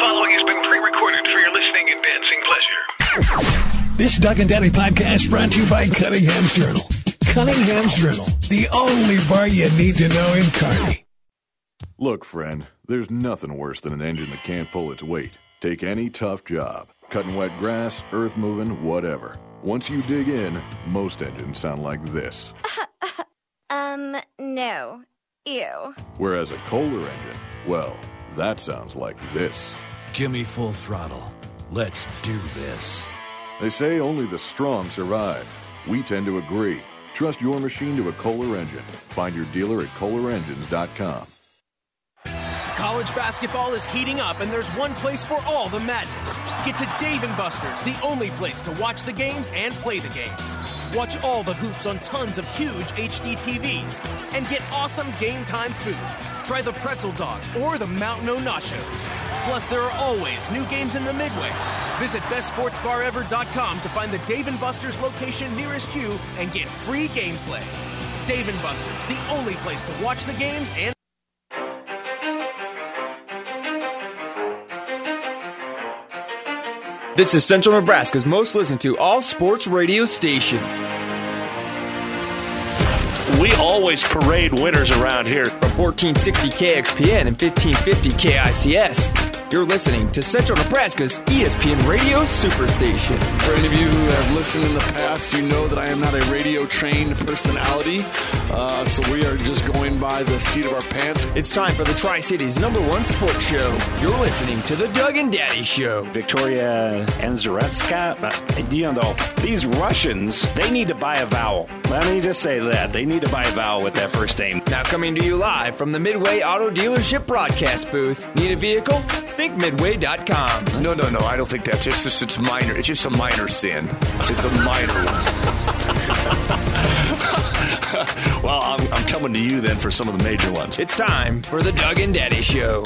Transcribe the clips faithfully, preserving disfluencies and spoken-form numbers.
following has been pre-recorded for your listening and dancing pleasure. This Doug and Daddy podcast brought to you by Cunningham's Journal. Cunningham's Journal, the only bar you need to know in Kearney. Look, friend, there's nothing worse than an engine that can't pull its weight. Take any tough job, cutting wet grass, earth moving, whatever. Once you dig in, most engines sound like this. um, no. Ew. Whereas a Kohler engine, well, that sounds like this. Gimme full throttle. Let's do this. They say only the strong survive. We tend to agree. Trust your machine to a Kohler engine. Find your dealer at Kohler Engines dot com. College basketball is heating up, and there's one place for all the madness. Get to Dave and Buster's, the only place to watch the games and play the games. Watch all the hoops on tons of huge H D T Vs, and get awesome game time food. Try the pretzel dogs or the Mountain O Nachos. Plus, there are always new games in the Midway. Visit best sports bar ever dot com to find the Dave and Buster's location nearest you and get free gameplay. Dave and Buster's, the only place to watch the games and... This is Central Nebraska's most listened to all-sports radio station. We always parade winners around here. From fourteen sixty K X P N and fifteen fifty K I C S, you're listening to Central Nebraska's E S P N Radio Superstation. For any of you who have listened in the past, you know that I am not a radio-trained personality, uh, so we are just going by the seat of our pants. It's time for the Tri-Cities' number one sports show. You're listening to the Doug and Daddy Show. Victoria Azaretska, you know, these Russians, they need to buy a vowel. Let me just say that. They need to buy a vowel with that first name. Now coming to you live from the Midway Auto Dealership broadcast booth. Need a vehicle? Think Midway dot com. No, no, no. I don't think that's just, just it's minor. It's just a minor sin. It's a minor one. Well, I'm, I'm coming to you then for some of the major ones. It's time for the Doug and Daddy Show.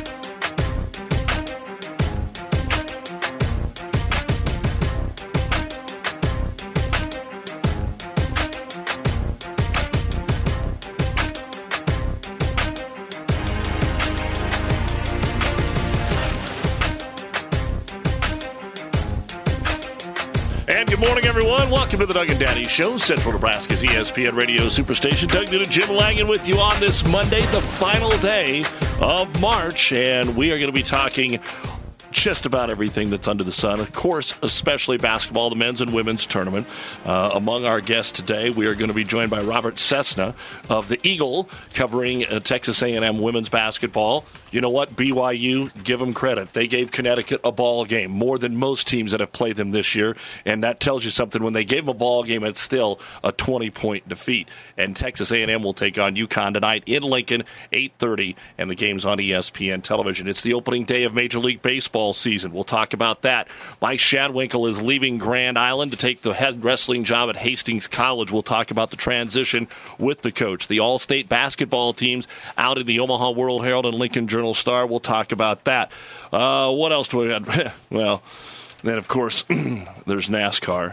Good morning, everyone. Welcome to the Doug and Daddy Show, Central Nebraska's E S P N Radio Superstation. Doug Newton, Jim Langen with you on this Monday, the final day of March, and we are going to be talking just about everything that's under the sun. Of course, especially basketball, the men's and women's tournament. Uh, among our guests today, we are going to be joined by Robert Cessna of the Eagle, covering uh, Texas A and M women's basketball. You know what? B Y U, give them credit. They gave Connecticut a ball game, more than most teams that have played them this year, and that tells you something. When they gave them a ball game, it's still a twenty-point defeat. And Texas A and M will take on UConn tonight in Lincoln, eight thirty, and the game's on E S P N television. It's the opening day of Major League Baseball season. We'll talk about that. Mike Shadwinkle is leaving Grand Island to take the head wrestling job at Hastings College. We'll talk about the transition with the coach. The all-state basketball teams out in the Omaha World Herald and Lincoln Journal Star. We'll talk about that. Uh, what else do we have? Well, then, of course, there's NASCAR.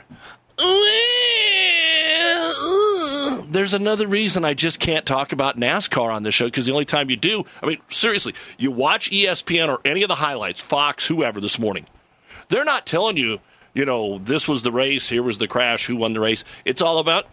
There's another reason I just can't talk about NASCAR on this show, because the only time you do, I mean, seriously, you watch E S P N or any of the highlights, Fox, whoever this morning, they're not telling you, you know, this was the race, here was the crash, who won the race. It's all about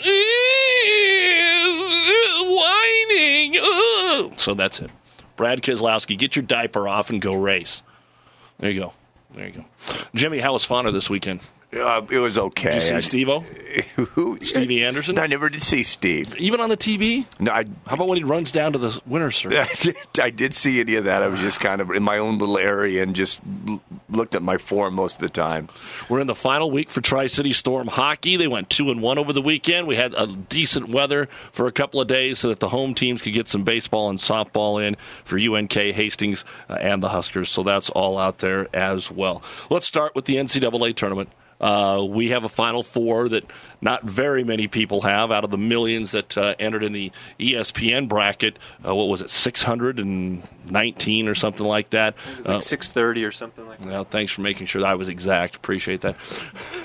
whining. So that's it. Brad Keselowski, get your diaper off and go race. There you go. There you go. Jimmy, how was Fauner this weekend? Uh, it was okay. Did you see Steve-O? Who? Stevie Anderson? I never did see Steve. Even on the T V? No. I, How about when he runs down to the winner's circle? I did, I did see any of that. I was just kind of in my own little area and just l- looked at my form most of the time. We're in the final week for Tri-City Storm hockey. They went two and one over the weekend. We had a decent weather for a couple of days so that the home teams could get some baseball and softball in for U N K, Hastings, uh, and the Huskers. So that's all out there as well. Let's start with the N C double A tournament. Uh, we have a Final Four that not very many people have out of the millions that uh, entered in the E S P N bracket. Uh, what was it, six hundred nineteen or something like that? It was like uh, six thirty or something like that. Well, thanks for making sure that I was exact. Appreciate that.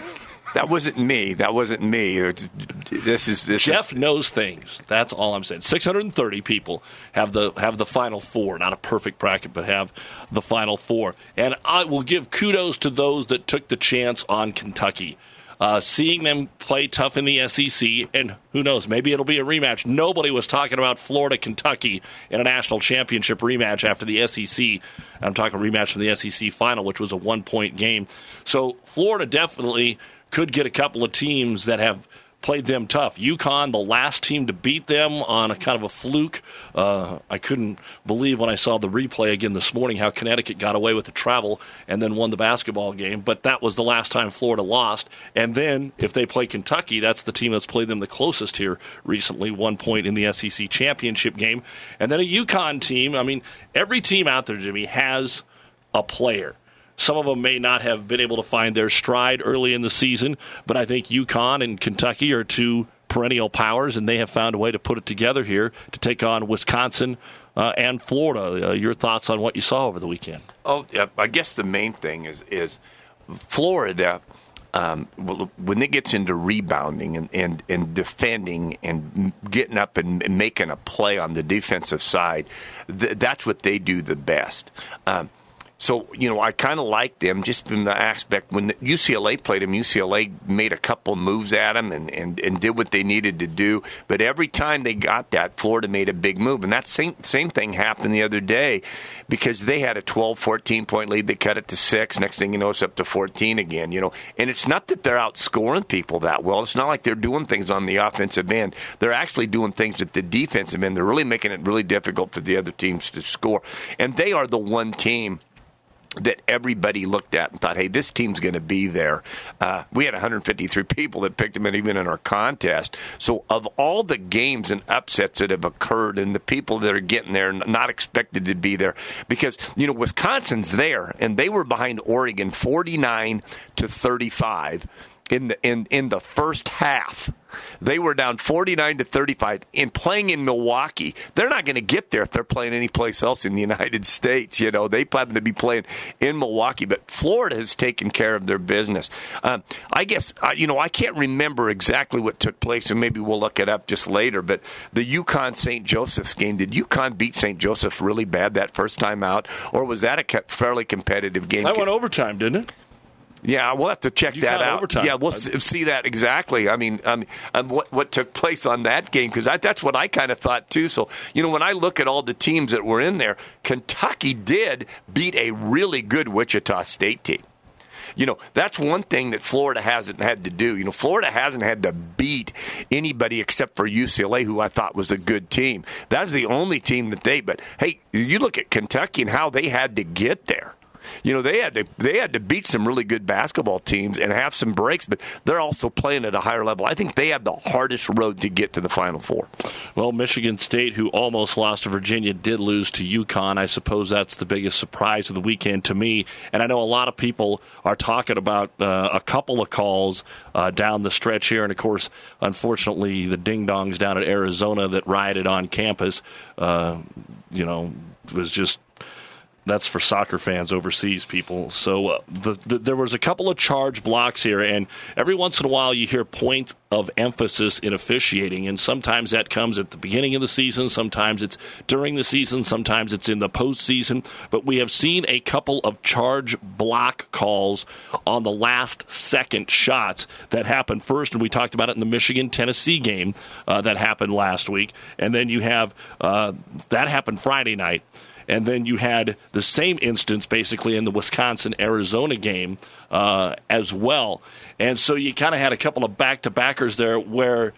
That wasn't me. That wasn't me. This is this Jeff is, knows things. That's all I'm saying. six hundred thirty people have the have the Final Four. Not a perfect bracket, but have the Final Four. And I will give kudos to those that took the chance on Kentucky. Uh, seeing them play tough in the S E C, and who knows, maybe it'll be a rematch. Nobody was talking about Florida-Kentucky in a national championship rematch after the S E C. I'm talking rematch from the S E C final, which was a one-point game. So Florida definitely could get a couple of teams that have played them tough. UConn, the last team to beat them on a kind of a fluke. Uh, I couldn't believe when I saw the replay again this morning how Connecticut got away with the travel and then won the basketball game. But that was the last time Florida lost. And then if they play Kentucky, that's the team that's played them the closest here recently, one point in the S E C championship game. And then a UConn team. I mean, every team out there, Jimmy, has a player. Some of them may not have been able to find their stride early in the season, but I think UConn and Kentucky are two perennial powers, and they have found a way to put it together here to take on Wisconsin uh, and Florida. Uh, your thoughts on what you saw over the weekend? Oh, yeah, I guess the main thing is is Florida. Um, when it gets into rebounding and, and, and defending and getting up and, and making a play on the defensive side, th- that's what they do the best. Um, So, you know, I kind of like them just from the aspect when U C L A played them, U C L A made a couple moves at them and, and, and did what they needed to do. But every time they got that, Florida made a big move. And that same same thing happened the other day because they had a twelve, fourteen-point lead. They cut it to six. Next thing you know, it's up to fourteen again, you know. And it's not that they're outscoring people that well. It's not like they're doing things on the offensive end. They're actually doing things at the defensive end. They're really making it really difficult for the other teams to score. And they are the one team that everybody looked at and thought, hey, this team's going to be there. Uh, we had one hundred fifty-three people that picked them in, even in our contest. So of all the games and upsets that have occurred and the people that are getting there not expected to be there, because, you know, Wisconsin's there, and they were behind Oregon forty-nine to thirty-five in the in, in the first half. They were down forty-nine to thirty-five in playing in Milwaukee. They're not going to get there if they're playing anyplace else in the United States. You know, they plan to be playing in Milwaukee, but Florida has taken care of their business. Um, I guess, uh, you know, I can't remember exactly what took place, and maybe we'll look it up just later, but the UConn-Saint Joseph's game, did UConn beat Saint Joseph really bad that first time out, or was that a fairly competitive game? That went overtime, didn't it? Yeah, we'll have to check you that out. Overtime. Yeah, we'll see that exactly. I mean, um, um, what what took place on that game, because that's what I kind of thought too. So, you know, when I look at all the teams that were in there, Kentucky did beat a really good Wichita State team. You know, that's one thing that Florida hasn't had to do. You know, Florida hasn't had to beat anybody except for U C L A, who I thought was a good team. That's the only team that they, but hey, you look at Kentucky and how they had to get there. You know, they had to they had to beat some really good basketball teams and have some breaks, but they're also playing at a higher level. I think they have the hardest road to get to the Final Four. Well, Michigan State, who almost lost to Virginia, did lose to UConn. I suppose that's the biggest surprise of the weekend to me. And I know a lot of people are talking about uh, a couple of calls uh, down the stretch here. And, of course, unfortunately, the ding-dongs down at Arizona that rioted on campus, uh, you know, was just... That's for soccer fans overseas, people. So uh, the, the, there was a couple of charge blocks here, and every once in a while you hear point of emphasis in officiating, and sometimes that comes at the beginning of the season, sometimes it's during the season, sometimes it's in the postseason. But we have seen a couple of charge block calls on the last second shots that happened first, and we talked about it in the Michigan-Tennessee game uh, that happened last week. And then you have uh, that happened Friday night. And then you had the same instance basically in the Wisconsin-Arizona game uh, as well. And so you kind of had a couple of back-to-backers there where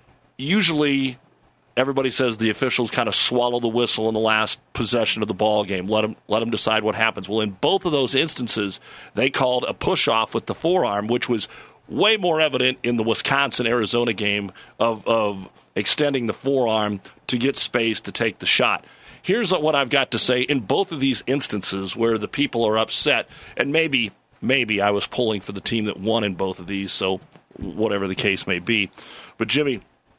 usually everybody says the officials kind of swallow the whistle in the last possession of the ball game, let them, let them decide what happens. Well, in both of those instances, they called a push-off with the forearm, which was way more evident in the Wisconsin-Arizona game of, of extending the forearm to get space to take the shot. Here's what I've got to say in both of these instances where the people are upset, and maybe maybe I was pulling for the team that won in both of these, so whatever the case may be. But, Jimmy,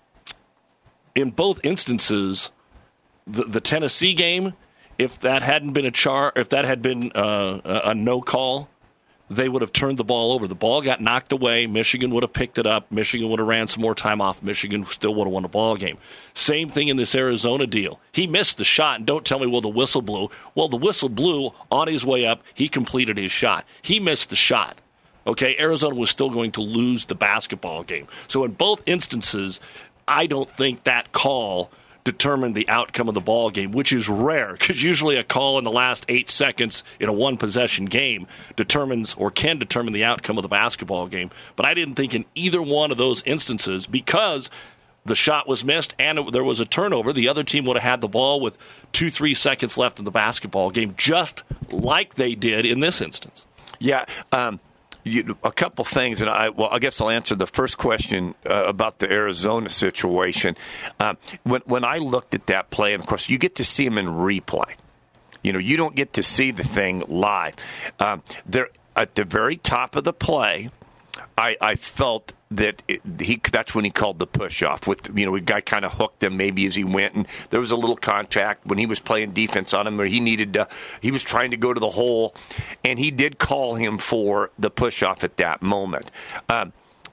in both instances, the, the Tennessee game, if that hadn't been a char, if that had been uh, a, a no call, they would have turned the ball over. The ball got knocked away. Michigan would have picked it up. Michigan would have ran some more time off. Michigan still would have won the ball game. Same thing in this Arizona deal. He missed the shot, and don't tell me, well, the whistle blew. Well, the whistle blew on his way up. He completed his shot. He missed the shot. Okay, Arizona was still going to lose the basketball game. So in both instances, I don't think that call determined the outcome of the ball game, which is rare because usually a call in the last eight seconds in a one-possession game determines or can determine the outcome of the basketball game. But I didn't think in either one of those instances, because the shot was missed and it, there was a turnover, the other team would have had the ball with two, three seconds left in the basketball game, just like they did in this instance. Yeah, um, You, a couple things, and I well, I guess I'll answer the first question uh, about the Arizona situation. Uh, when when I looked at that play, and of course you get to see them in replay. You know, you don't get to see the thing live. Um, they're at the very top of the play. I, I felt that it, he that's when he called the push off. With you know, the guy kind of hooked him maybe as he went, and there was a little contact when he was playing defense on him, where he needed to, he was trying to go to the hole, and he did call him for the push off at that moment. Um,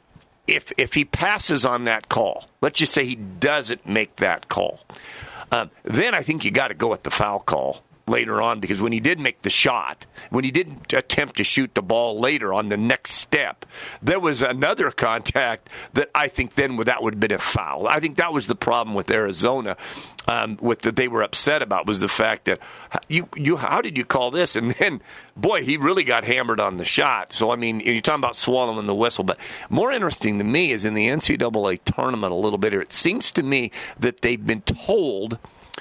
if if he passes on that call, let's just say he doesn't make that call, um, then I think you got to go with the foul call later on, because when he did make the shot, when he did attempt to shoot the ball later on the next step, there was another contact that I think then that would have been a foul. I think that was the problem with Arizona, um, with that they were upset about, was the fact that you you how did you call this? And then, boy, he really got hammered on the shot. So, I mean, you're talking about swallowing the whistle. But more interesting to me is in the N C double A tournament a little bit here, it seems to me that they've been told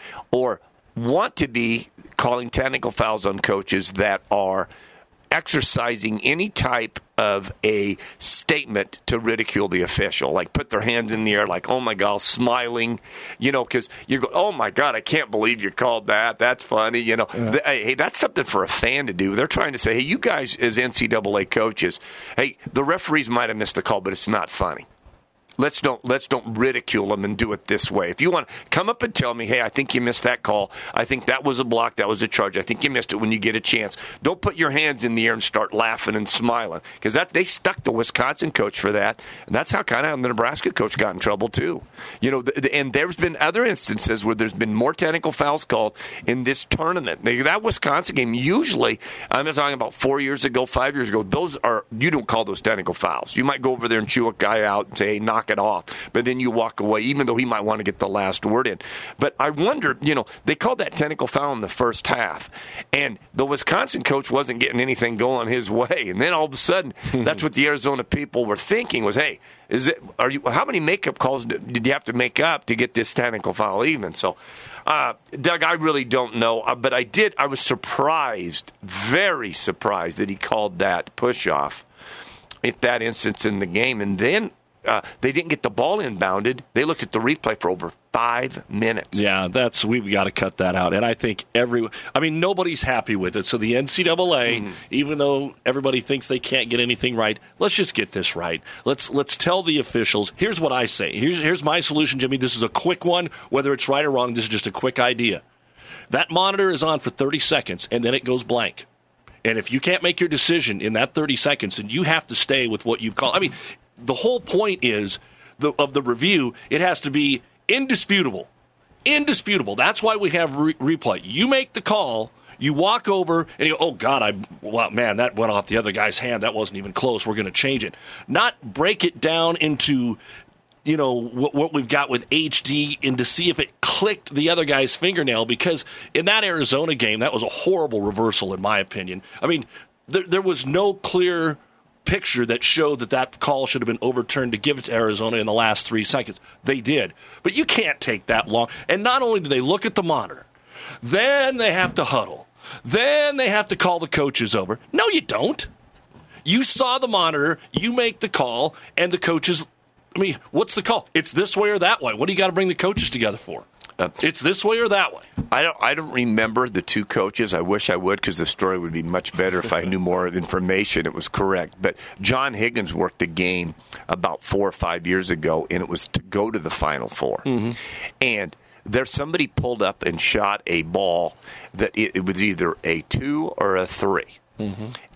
or want to be calling technical fouls on coaches that are exercising any type of a statement to ridicule the official, like put their hands in the air, like, oh my God, smiling, you know, because you go, oh my God, I can't believe you called that. That's funny, you know. Yeah. The, hey, that's something for a fan to do. They're trying to say, hey, you guys as N C double A coaches, hey, the referees might have missed the call, but it's not funny. Let's don't let's don't ridicule them and do it this way. If you want to come up and tell me, hey, I think you missed that call. I think that was a block. That was a charge. I think you missed it when you get a chance. Don't put your hands in the air and start laughing and smiling, because that they stuck the Wisconsin coach for that, and that's how kind of the Nebraska coach got in trouble too. You know, the, the, and there's been other instances where there's been more technical fouls called in this tournament. That Wisconsin game, usually, I'm not talking about four years ago, five years ago. Those are you don't call those technical fouls. You might go over there and chew a guy out and say, hey, knock it off, but then you walk away, even though he might want to get the last word in. But I wonder, you know, they called that technical foul in the first half, and the Wisconsin coach wasn't getting anything going his way, and then all of a sudden, that's what the Arizona people were thinking was, hey, is it? Are you? How many makeup calls did you have to make up to get this technical foul even? So, uh, Doug, I really don't know, uh, but I did. I was surprised, very surprised that he called that push off at that instance in the game, and then. Uh, they didn't get the ball inbounded. They looked at the replay for over five minutes. Yeah, that's we've got to cut that out. And I think every, I mean, nobody's happy with it. So the N C double A, mm-hmm. even though everybody thinks they can't get anything right, let's just get this right. Let's let's tell the officials. Here's what I say. Here's here's my solution, Jimmy. This is a quick one. Whether it's right or wrong, this is just a quick idea. That monitor is on for thirty seconds, and then it goes blank. And if you can't make your decision in that thirty seconds, then you have to stay with what you've called. I mean, the whole point is the, of the review, it has to be indisputable. Indisputable. That's why we have re- replay. You make the call, you walk over, and you go, oh, God, I, well, man, that went off the other guy's hand. That wasn't even close. We're going to change it. Not break it down into, you know, what, what we've got with H D and to see if it clicked the other guy's fingernail, because in that Arizona game, that was a horrible reversal, in my opinion. I mean, there, there was no clear picture that showed that that call should have been overturned to give it to Arizona in the last three seconds. They did. But you can't take that long. And not only do they look at the monitor, then they have to huddle. Then they have to call the coaches over. No, you don't. You saw the monitor, you make the call, and the coaches, I mean, what's the call? It's this way or that way. What do you got to bring the coaches together for? Uh, it's this way or that way. I don't. I don't remember the two coaches. I wish I would, because the story would be much better if I knew more information. It was correct. But John Higgins worked the game about four or five years ago, and it was to go to the Final Four. Mm-hmm. And there, somebody pulled up and shot a ball that it, it was either a two or a three, mm-hmm. and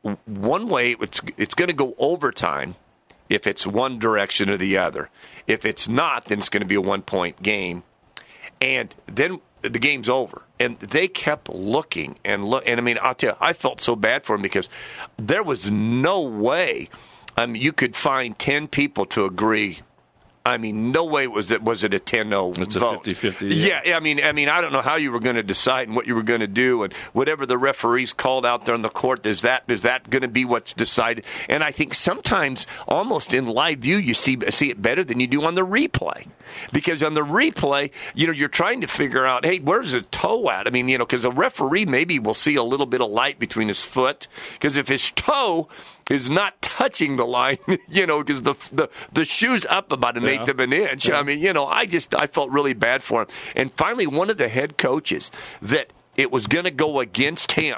one way it's, it's going to go overtime if it's one direction or the other. If it's not, then it's going to be a one-point game. And then the game's over. And they kept looking and look. And, I mean, I'll tell you, I felt so bad for them because there was no way I mean, you could find ten people to agree. I mean, no way was it was it a ten oh It's vote. a fifty-fifty. Yeah. yeah, I mean, I mean, I don't know how you were going to decide and what you were going to do, and whatever the referees called out there on the court, is that is that going to be what's decided? And I think sometimes, almost in live view, you see see it better than you do on the replay, because on the replay, you know, you're trying to figure out, hey, where's the toe at? I mean, you know, because a referee maybe will see a little bit of light between his foot, because if his toe is not touching the line, you know, because the, the the shoe's up about an yeah. eighth of an inch. Yeah. I mean, you know, I just I felt really bad for him. And finally, one of the head coaches that it was going to go against him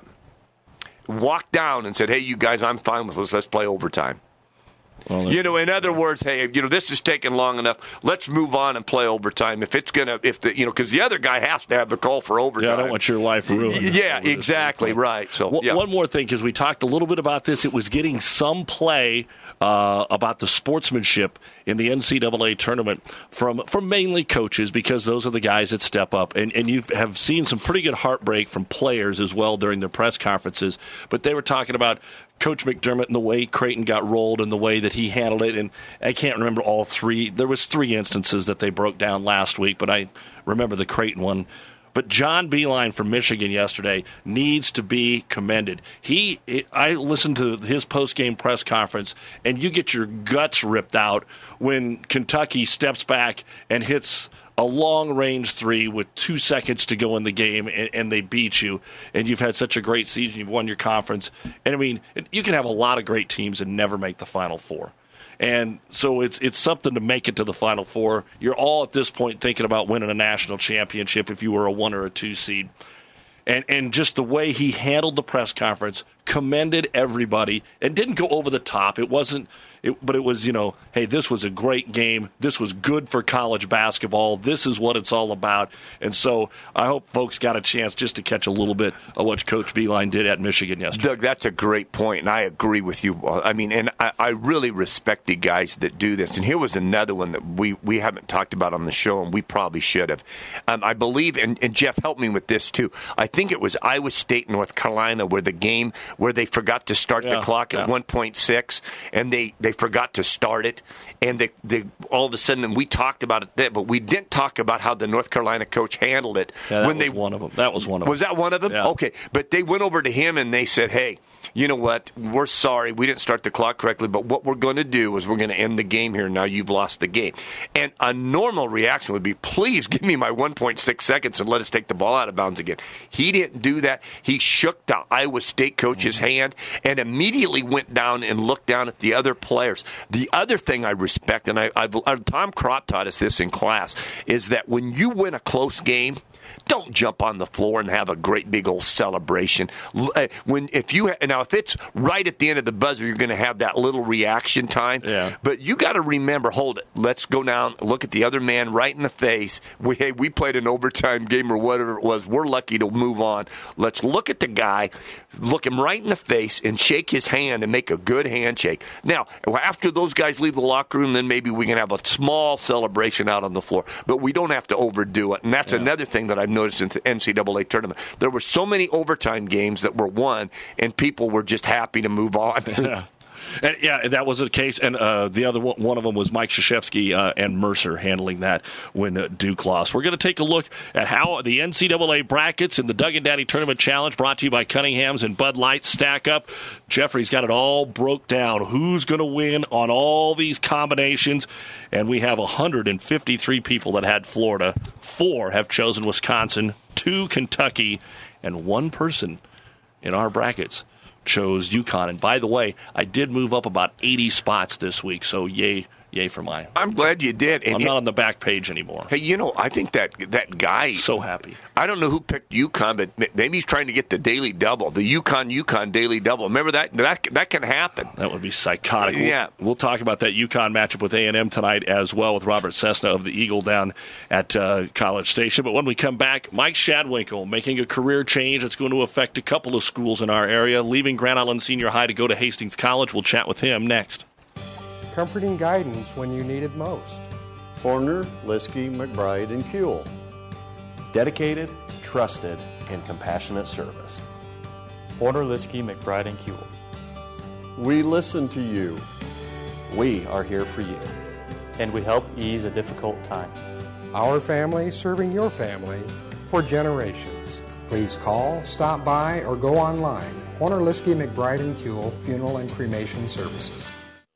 walked down and said, "Hey, you guys, I'm fine with this. Let's play overtime." Well, you know, in other words, hey, you know, this is taking long enough. Let's move on and play overtime. If it's gonna, if the, you know, because the other guy has to have the call for overtime. Yeah, I don't want your life ruined. Yeah, exactly right. So one, yeah. one more thing, because we talked a little bit about this. It was getting some play uh, about the sportsmanship in the N C double A tournament from from mainly coaches, because those are the guys that step up. And and you have seen some pretty good heartbreak from players as well during their press conferences. But they were talking about Coach McDermott and the way Creighton got rolled and the way that he handled it. And I can't remember all three. There was three instances that they broke down last week, but I remember the Creighton one. But John Beilein from Michigan yesterday needs to be commended. He, I listened to his post-game press conference, and you get your guts ripped out when Kentucky steps back and hits a long-range three with two seconds to go in the game, and, and they beat you, and you've had such a great season, you've won your conference. And, I mean, you can have a lot of great teams and never make the Final Four. And so it's it's something to make it to the Final Four. You're all at this point thinking about winning a national championship if you were a one or a two seed. And and just the way he handled the press conference, commended everybody, and didn't go over the top. It wasn't, it, but it was, you know, hey, this was a great game. This was good for college basketball. This is what it's all about. And so I hope folks got a chance just to catch a little bit of what Coach Beilein did at Michigan yesterday. Doug, that's a great point, and I agree with you. I mean, and I, I really respect the guys that do this. And here was another one that we, we haven't talked about on the show, and we probably should have. Um, I believe, and, and Jeff, help me with this too. I think it was Iowa State, North Carolina, where the game where they forgot to start yeah, the clock at yeah. one point six, and they, they forgot to start it, and they, they all of a sudden, and we talked about it then, but we didn't talk about how the North Carolina coach handled it. Yeah, that when was they, one of them. That was one of them. Was that one of them? Yeah. Okay, but they went over to him and they said, hey, you know what, we're sorry, we didn't start the clock correctly, but what we're going to do is we're going to end the game here. Now you've lost the game. And a normal reaction would be, please give me my one point six seconds and let us take the ball out of bounds again. He didn't do that. He shook the Iowa State coach's mm-hmm. hand and immediately went down and looked down at the other players. The other thing I respect, and I, I've, Tom Crott taught us this in class, is that when you win a close game, don't jump on the floor and have a great big old celebration. When if you now if it's right at the end of the buzzer, you're going to have that little reaction time. Yeah. But you got to remember, hold it. Let's go down, look at the other man right in the face. We hey, we played an overtime game or whatever it was. We're lucky to move on. Let's look at the guy, look him right in the face, and shake his hand and make a good handshake. Now, after those guys leave the locker room, then maybe we can have a small celebration out on the floor. But we don't have to overdo it. And that's yeah. another thing that I've noticed in the N C double A tournament. There were so many overtime games that were won, and people were just happy to move on. Yeah. And, yeah, that was the case. And uh, the other one, one of them was Mike Krzyzewski uh, and Mercer handling that when uh, Duke lost. We're going to take a look at how the N C double A brackets in the Doug and Daddy Tournament Challenge, brought to you by Cunningham's and Bud Light, stack up. Jeffrey's got it all broke down. Who's going to win on all these combinations? And we have one hundred fifty-three people that had Florida. Four have chosen Wisconsin, two Kentucky, and one person in our brackets chose UConn. And by the way, I did move up about eighty spots this week, so yay, yay for mine. I'm glad you did. And I'm it, not on the back page anymore. Hey, you know, I think that that guy... So happy. I don't know who picked UConn, but maybe he's trying to get the daily double, the UConn UConn daily double. Remember that? That that can happen. That would be psychotic. Yeah. We'll, we'll talk about that UConn matchup with A and M tonight as well with Robert Cessna of the Eagle down at uh, College Station. But when we come back, Mike Shadwinkle making a career change that's going to affect a couple of schools in our area. leaving Grand Island Senior High to go to Hastings College. We'll chat with him next. Comforting guidance when you need it most. Horner, Liskey, McBride, and Kuehl. Dedicated, trusted, and compassionate service. Horner, Liskey, McBride, and Kuehl. We listen to you. We are here for you. And we help ease a difficult time. Our family serving your family for generations. Please call, stop by, or go online. Horner, Liskey, McBride, and Kuehl Funeral and Cremation Services.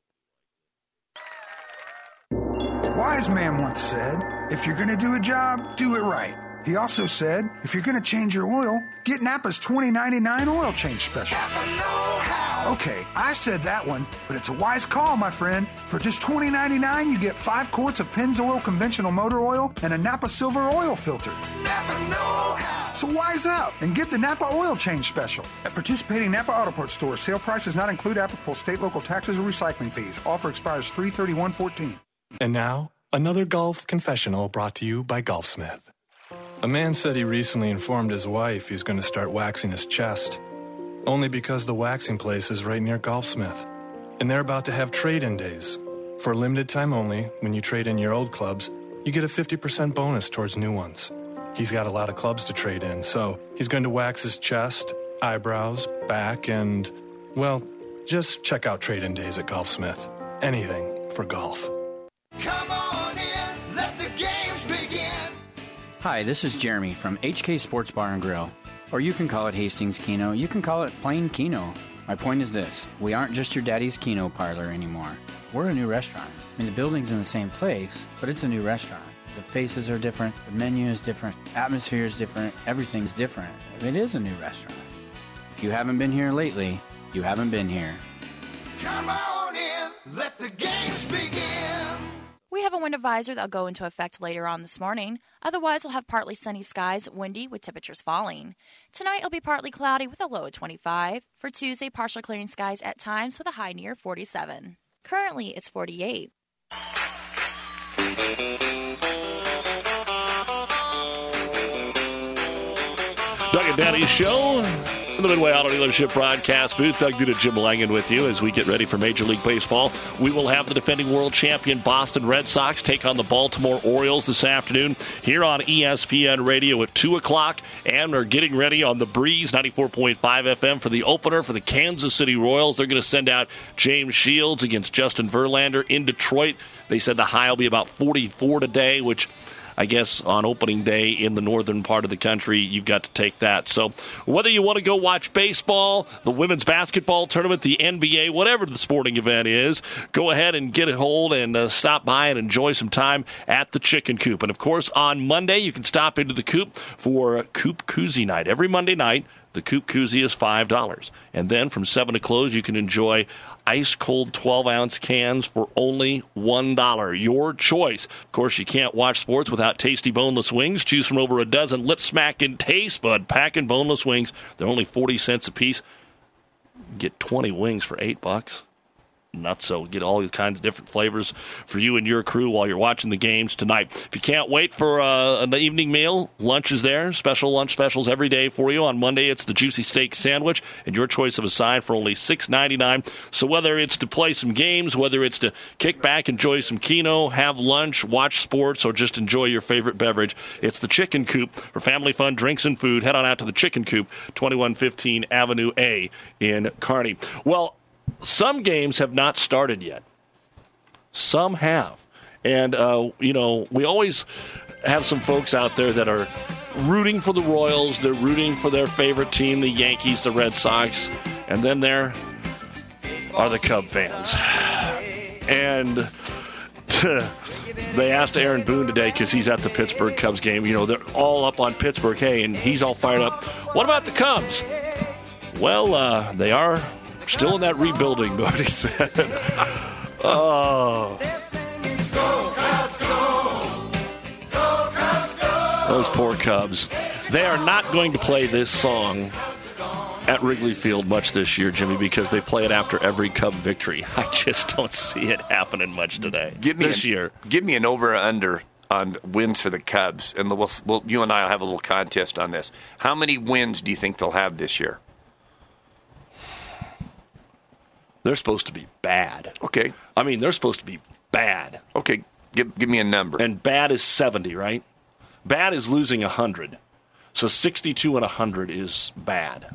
A wise man once said, if you're going to do a job, do it right. He also said, if you're going to change your oil, get Napa's twenty ninety-nine oil change special. Okay, I said that one, but it's a wise call, my friend. For just twenty ninety-nine, you get five quarts of Pennzoil conventional motor oil and a Napa Silver oil filter. Napa know-how. So wise up and get the Napa oil change special. At participating Napa Autopart stores, sale price does not include applicable state, local taxes, or recycling fees. Offer expires three thirty-one fourteen. And now, another golf confessional brought to you by Golfsmith. A man said he recently informed his wife he's going to start waxing his chest, only because the waxing place is right near Golfsmith, and they're about to have trade-in days. For a limited time only, when you trade in your old clubs, you get a fifty percent bonus towards new ones. He's got a lot of clubs to trade in, so he's going to wax his chest, eyebrows, back, and, well, just check out trade-in days at Golfsmith. Anything for golf. Come on in, let the games begin. Hi, this is Jeremy from H K Sports Bar and Grill. Or you can call it Hastings Keno. You can call it plain Keno. My point is this. We aren't just your daddy's Keno parlor anymore. We're a new restaurant. I mean, the building's in the same place, but it's a new restaurant. The faces are different. The menu is different. Atmosphere is different. Everything's different. It is a new restaurant. If you haven't been here lately, you haven't been here. Come on in, let the games begin. We have a wind advisor that will go into effect later on this morning. Otherwise, we'll have partly sunny skies, windy with temperatures falling. Tonight, it'll be partly cloudy with a low of twenty-five. For Tuesday, partial clearing skies at times with a high near forty-seven. Currently, it's forty-eight. Doug and Daddy's Show in the Midway Auto Dealership broadcast booth. Doug Duda, Jim Langen with you as we get ready for Major League Baseball. We will have the defending world champion Boston Red Sox take on the Baltimore Orioles this afternoon here on E S P N Radio at two o'clock. And we're getting ready on the Breeze ninety-four point five F M for the opener for the Kansas City Royals. They're going to send out James Shields against Justin Verlander in Detroit. They said the high will be about forty-four today, which I guess on opening day in the northern part of the country, you've got to take that. So whether you want to go watch baseball, the women's basketball tournament, the N B A, whatever the sporting event is, go ahead and get a hold and uh, stop by and enjoy some time at the Chicken Coop. And, of course, on Monday, you can stop into the Coop for Coop Koozie night. Every Monday night, the Coop Koozie is five dollars. And then from seven to close, you can enjoy ice-cold twelve-ounce cans for only one dollar. Your choice. Of course, you can't watch sports without tasty boneless wings. Choose from over a dozen lip-smacking taste bud packing boneless wings. They're only forty cents a piece. Get twenty wings for eight bucks. Nuts. So get all these kinds of different flavors for you and your crew while you're watching the games tonight. If you can't wait for uh, an evening meal, lunch is there. Special lunch specials every day for you. On Monday, it's the juicy steak sandwich and your choice of a side for only six ninety-nine. So whether it's to play some games, whether it's to kick back, enjoy some Keno, have lunch, watch sports, or just enjoy your favorite beverage, it's the Chicken Coop. For family fun, drinks, and food, head on out to the Chicken Coop, twenty-one fifteen Avenue A in Kearney. Well, some games have not started yet. Some have. And, uh, you know, we always have some folks out there that are rooting for the Royals. They're rooting for their favorite team, the Yankees, the Red Sox. And then there are the Cub fans. And they asked Aaron Boone today, because he's at the Pittsburgh Cubs game. You know, they're all up on Pittsburgh. Hey, and he's all fired up. What about the Cubs? Well, uh, they are still in that rebuilding mode, he said. Oh. Those poor Cubs. They are not going to play this song at Wrigley Field much this year, Jimmy, because they play it after every Cub victory. I just don't see it happening much today. Give me this an, year. Give me an over-under on wins for the Cubs, and we'll, we'll, you and I will have a little contest on this. How many wins do you think they'll have this year? they're supposed to be bad. Okay. I mean, they're supposed to be bad. Okay, give give me a number. And bad is seventy, right? Bad is losing one hundred. So sixty-two and one hundred is bad.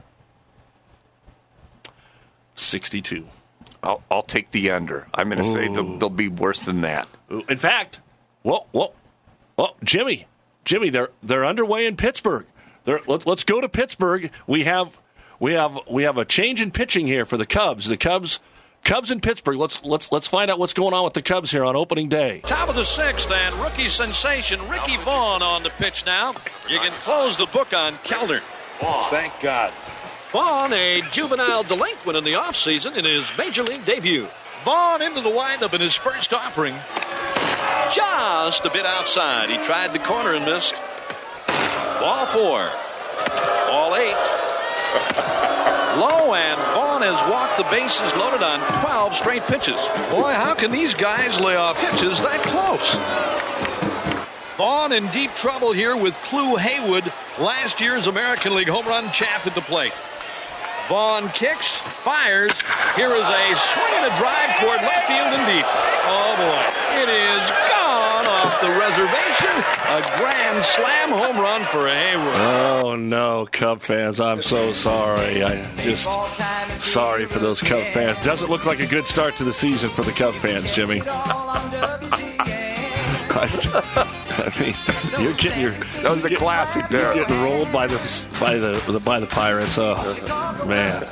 sixty-two. I'll, I'll take the under. I'm going to say they'll, they'll be worse than that. In fact, whoa, whoa, whoa, Jimmy, Jimmy, they're they're underway in Pittsburgh. They're, let, let's go to Pittsburgh. We have we have we have a change in pitching here for the Cubs. The Cubs, Cubs in Pittsburgh. Let's let's let's find out what's going on with the Cubs here on opening day. Top of the sixth, and rookie sensation Ricky Vaughn on the pitch now. You can close the book on Kellner. Oh, thank God. Vaughn, a juvenile delinquent in the offseason in his major league debut. Vaughn into the windup in his first offering. Just a bit outside. He tried the corner and missed. Ball four. Ball eight. Low, and Vaughn has walked the bases loaded on twelve straight pitches. Boy, how can these guys lay off pitches that close? Vaughn in deep trouble here with Clu Haywood, last year's American League home run champ at the plate. Vaughn kicks, fires. Here is a swing and a drive toward left field and deep. Oh, boy. It is gone off the reservation. A grand slam home run for Haywood. Oh, no, Cub fans. I'm so sorry. I just sorry for those Cub fans. Doesn't look like a good start to the season for the Cub fans, Jimmy. I mean, you're getting your that was a get, classic there. You're getting rolled by the by the, the by the Pirates. Oh man.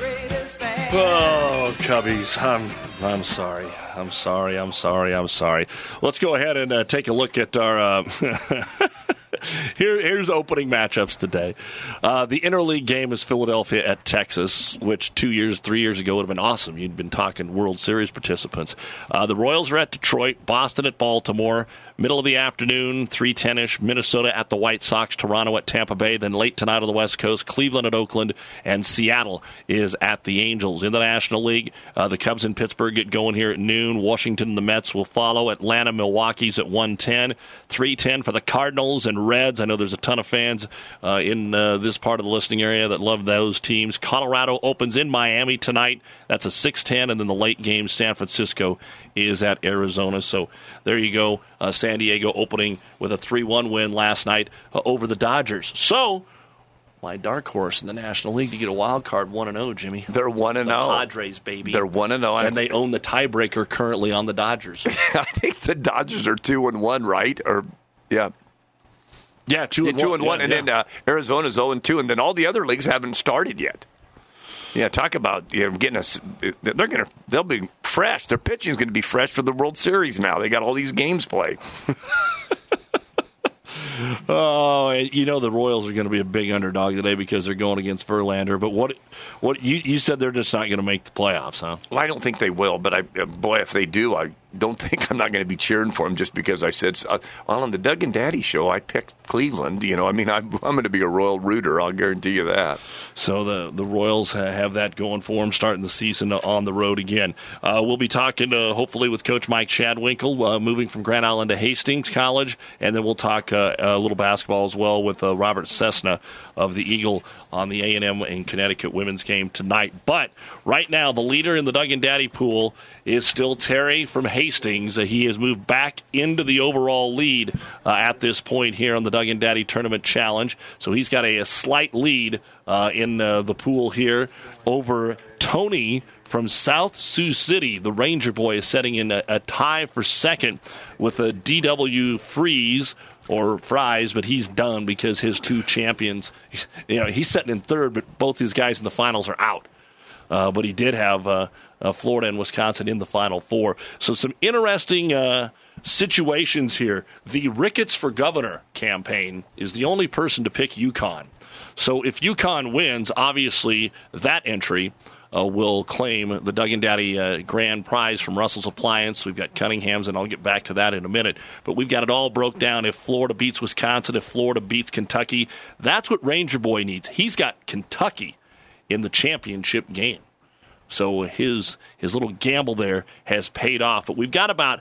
Oh, Cubbies. I'm I'm sorry. I'm sorry. I'm sorry. I'm sorry. Let's go ahead and uh, take a look at our. Uh, Here, here's opening matchups today. Uh, the interleague game is Philadelphia at Texas, which two years, three years ago would have been awesome. You'd been talking World Series participants. Uh, the Royals are at Detroit, Boston at Baltimore, middle of the afternoon, three ten-ish, Minnesota at the White Sox, Toronto at Tampa Bay, then late tonight on the West Coast, Cleveland at Oakland, and Seattle is at the Angels. In the National League, uh, the Cubs in Pittsburgh get going here at noon. Washington and the Mets will follow. Atlanta, Milwaukee's at one ten, three ten for the Cardinals and Reds. I know there's a ton of fans uh, in uh, this part of the listening area that love those teams. Colorado opens in Miami tonight. That's a six ten, and then the late game, San Francisco is at Arizona. So there you go. Uh, San Diego opening with a three one win last night uh, over the Dodgers. So my dark horse in the National League to get a wild card one and oh, Jimmy. They're one and oh. The Padres, baby. They're one and oh. And they own the tiebreaker currently on the Dodgers. I think the Dodgers are two and one, right? Or yeah. Yeah, two and yeah, two one. and one, yeah, and yeah. then uh, Arizona's zero and two, and then all the other leagues haven't started yet. Yeah, talk about you know, getting us. They're gonna, they'll be fresh. Their pitching is going to be fresh for the World Series now. They got all these games played. Oh, you know the Royals are going to be a big underdog today because they're going against Verlander. But what, what you you said they're just not going to make the playoffs, huh? Well, I don't think they will. But I, boy, if they do, I don't think I'm not going to be cheering for them just because I said. Uh, well, on the Doug and Daddy show, I picked Cleveland. You know, I mean, I'm, I'm going to be a Royal rooter. I'll guarantee you that. So the the Royals have that going for them, starting the season on the road again. Uh, we'll be talking uh, hopefully with Coach Mike Shadwinkle, uh, moving from Grand Island to Hastings College, and then we'll talk uh, a little basketball as well with uh, Robert Cessna of the Eagle on the A and M and Connecticut women's game tonight. But right now, the leader in the Doug and Daddy pool is still Terry from Hastings. Uh, he has moved back into the overall lead uh, at this point here on the Doug and Daddy Tournament Challenge. So he's got a, a slight lead uh, in uh, the pool here over Tony from South Sioux City. The Ranger boy is setting in a, a tie for second with a D W Freeze or Fries, but he's done because his two champions, you know, he's sitting in third, but both his guys in the finals are out. Uh, but he did have uh, uh, Florida and Wisconsin in the Final Four. So some interesting uh, situations here. The Ricketts for Governor campaign is the only person to pick UConn. So if UConn wins, obviously that entry uh, will claim the Doug and Daddy uh, grand prize from Russell's Appliance. We've got Cunningham's, and I'll get back to that in a minute. But we've got it all broke down. If Florida beats Wisconsin, if Florida beats Kentucky, that's what Ranger Boy needs. He's got Kentucky in the championship game. So his his little gamble there has paid off. But we've got about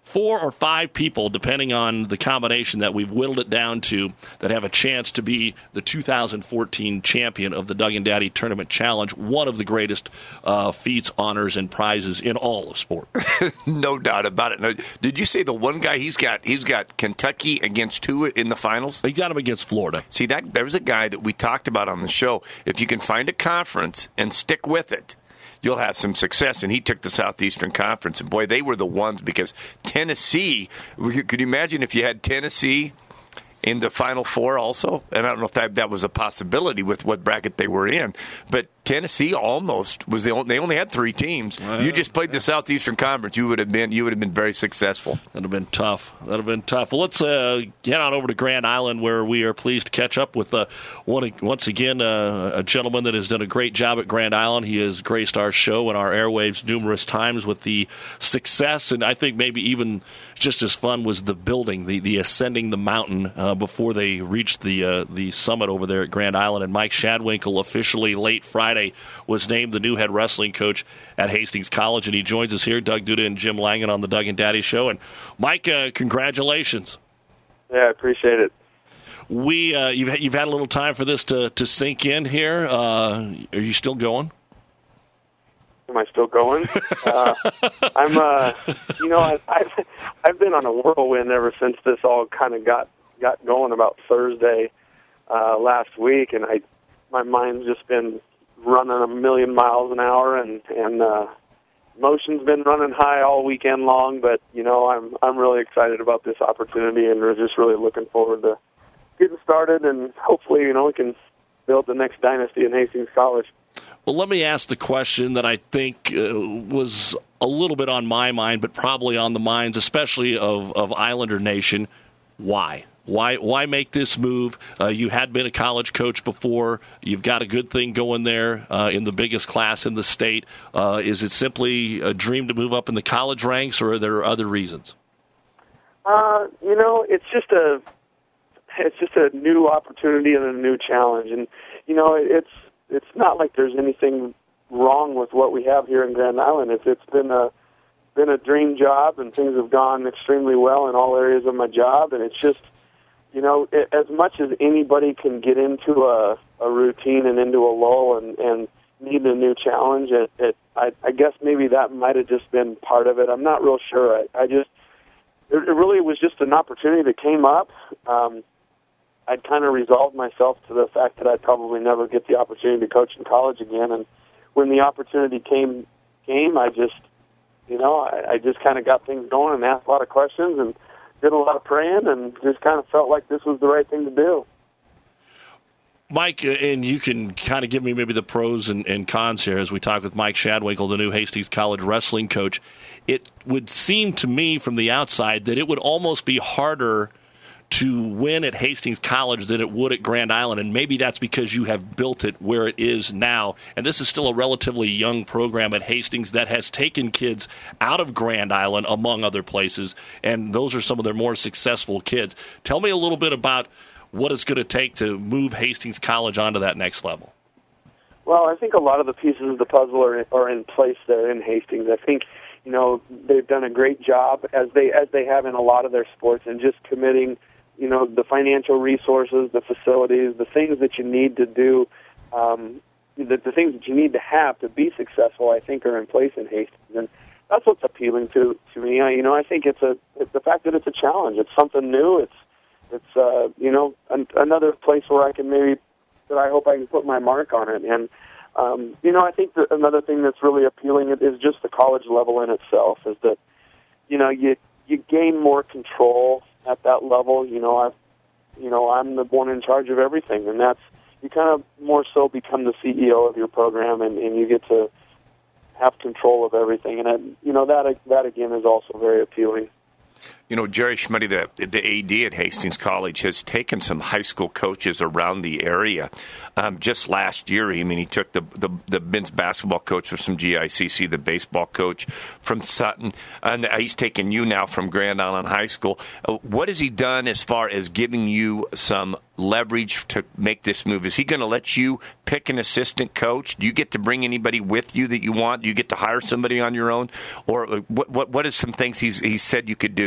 four or five people, depending on the combination that we've whittled it down to, that have a chance to be the two thousand fourteen champion of the Doug and Daddy Tournament Challenge, one of the greatest uh, feats, honors, and prizes in all of sport. No doubt about it. Now, did you say the one guy he's got? He's got Kentucky against who in the finals? He got him against Florida. See, that there's a guy that we talked about on the show. If you can find a conference and stick with it, you'll have some success. And he took the Southeastern Conference, and boy, they were the ones, because Tennessee, could you imagine if you had Tennessee in the Final Four also? And I don't know if that, that was a possibility with what bracket they were in, but Tennessee almost was the only, they only had three teams. Well, you just played the Southeastern Conference, you would have been you would have been very successful. That'd have been tough. That'd have been tough. Well, let's uh, get on over to Grand Island, where we are pleased to catch up with uh, one, once again uh, a gentleman that has done a great job at Grand Island. He has graced our show and our airwaves numerous times with the success, and I think maybe even just as fun was the building, the, the ascending the mountain uh, before they reached the uh, the summit over there at Grand Island. And Mike Shadwinkle officially late Friday was named the new head wrestling coach at Hastings College, and he joins us here, Doug Duda and Jim Langen, on the Doug and Daddy Show. And Mike, uh, congratulations. Yeah, I appreciate it. We uh, you've you've had a little time for this to, to sink in here. Uh, are you still going? Am I still going? uh, I'm, uh, you know, I, I've I've been on a whirlwind ever since this all kind of got got going about Thursday uh, last week, and I my mind's just been running a million miles an hour, and and uh, emotion's been running high all weekend long. But you know, I'm I'm really excited about this opportunity, and we're just really looking forward to getting started, and hopefully, you know, we can build the next dynasty in Hastings College. Well, let me ask the question that I think uh, was a little bit on my mind, but probably on the minds, especially of, of Islander Nation. Why? Why why make this move? Uh, you had been a college coach before. You've got a good thing going there uh, in the biggest class in the state. Uh, is it simply a dream to move up in the college ranks, or are there other reasons? Uh, you know, it's just a it's just a new opportunity and a new challenge, and you know, it's it's not like there's anything wrong with what we have here in Grand Island. It's it's been a been a dream job, and things have gone extremely well in all areas of my job, and it's just, you know, it, as much as anybody can get into a, a routine and into a lull and, and need a new challenge, it, it, I, I guess maybe that might have just been part of it. I'm not real sure. I, I just, it, it really was just an opportunity that came up. Um, I'd kind of resolved myself to the fact that I'd probably never get the opportunity to coach in college again. And when the opportunity came, came, I just, you know, I, I just kind of got things going and asked a lot of questions and did a lot of praying, and just kind of felt like this was the right thing to do. Mike, and you can kind of give me maybe the pros and, and cons here as we talk with Mike Shadwinkle, the new Hastings College wrestling coach. It would seem to me from the outside that it would almost be harder to win at Hastings College than it would at Grand Island, and maybe that's because you have built it where it is now. And this is still a relatively young program at Hastings that has taken kids out of Grand Island, among other places, and those are some of their more successful kids. Tell me a little bit about what it's going to take to move Hastings College onto that next level. Well, I think a lot of the pieces of the puzzle are, are in place there in Hastings. I think, you know, they've done a great job, as they as they have in a lot of their sports, and just committing, you know, the financial resources, the facilities, the things that you need to do, um, the, the things that you need to have to be successful, I think, are in place in Hastings. And that's what's appealing to, to me. I, you know, I think it's a it's the fact that it's a challenge. It's something new. It's, it's uh, you know, an, another place where I can maybe, that I hope I can put my mark on it. And, um, you know, I think that another thing that's really appealing is just the college level in itself, is that, you know, you you gain more control at that level. You know, I've, you know, I'm the one in charge of everything, and that's, you kind of more so become the C E O of your program, and, and you get to have control of everything, and, I, you know, that that again is also very appealing. You know, Jerry Schmitty, the, the A D at Hastings College, has taken some high school coaches around the area. Um, just last year, I mean, he took the, the, the men's basketball coach from G I C C, the baseball coach from Sutton, and he's taken you now from Grand Island High School. Uh, what has he done as far as giving you some leverage to make this move? Is he going to let you pick an assistant coach? Do you get to bring anybody with you that you want? Do you get to hire somebody on your own? Or what what, what is some things he's he said you could do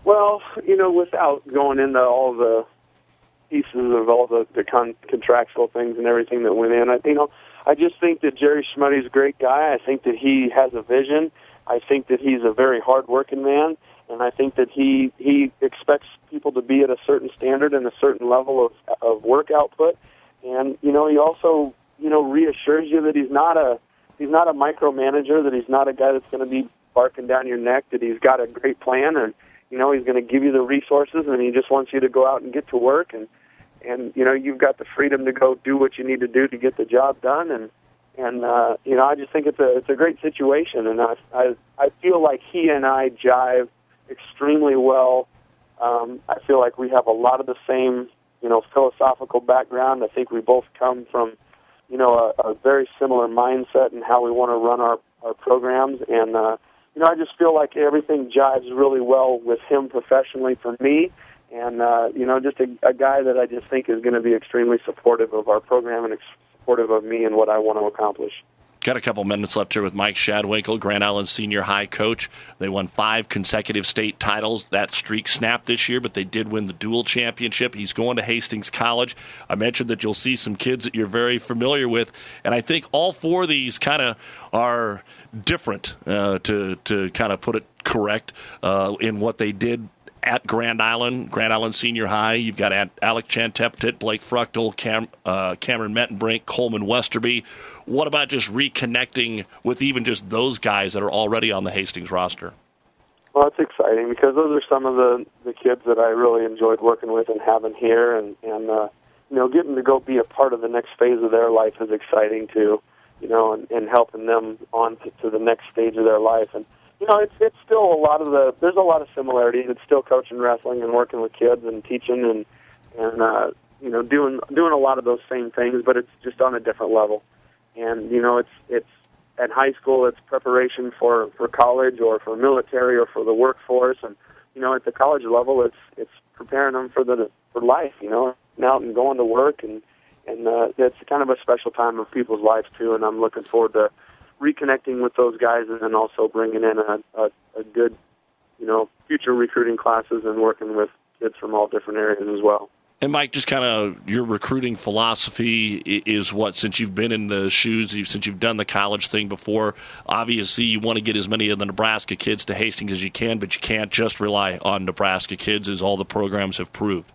Well, you know, without going into all the pieces of all the, the con- contractual things and everything that went in, I, you know, I just think that Jerry Schmuddy's a great guy. I think that he has a vision. I think that he's a very hard-working man, and I think that he he expects people to be at a certain standard and a certain level of, of work output. And you know, he also you know reassures you that he's not a he's not a micromanager, that he's not a guy that's going to be barking down your neck, that he's got a great plan, and you know he's going to give you the resources, and he just wants you to go out and get to work, and and you know you've got the freedom to go do what you need to do to get the job done. And and uh, you know I just think it's a it's a great situation, and I I, I feel like he and I jive extremely well. Um, I feel like we have a lot of the same you know philosophical background. I think we both come from you know a, a very similar mindset in how we want to run our our programs, and uh, you know I just feel like everything jives really well with him professionally for me. And, uh, you know, just a, a guy that I just think is going to be extremely supportive of our program and ex- supportive of me and what I want to accomplish. Got a couple minutes left here with Mike Shadwinkle, Grand Island Senior High coach. They won five consecutive state titles. That streak snapped this year, but they did win the dual championship. He's going to Hastings College. I mentioned that you'll see some kids that you're very familiar with, and I think all four of these kind of are different, uh, to, to kind of put it correct, uh, in what they did at Grand Island, Grand Island Senior High. You've got Alec Chanteptit, Blake Fruchtel, Cam, uh, Cameron Mettenbrink, Coleman Westerby. What about just reconnecting with even just those guys that are already on the Hastings roster? Well, it's exciting because those are some of the, the kids that I really enjoyed working with and having here. And, and uh, you know, getting to go be a part of the next phase of their life is exciting too, you know, and, and helping them on to, to the next stage of their life. And you know, it's it's still a lot of the. There's a lot of similarities. It's still coaching wrestling and working with kids and teaching and and uh, you know doing doing a lot of those same things, but it's just on a different level. And you know, it's it's at high school, it's preparation for, for college or for military or for the workforce, and you know, at the college level, it's it's preparing them for the for life. You know, and out and going to work, and and uh, it's kind of a special time of people's lives too. And I'm looking forward to reconnecting with those guys, and then also bringing in a, a, a good, you know, future recruiting classes and working with kids from all different areas as well. And Mike, just kind of your recruiting philosophy is what, since you've been in the shoes, since you've done the college thing before, obviously you want to get as many of the Nebraska kids to Hastings as you can, but you can't just rely on Nebraska kids, as all the programs have proved.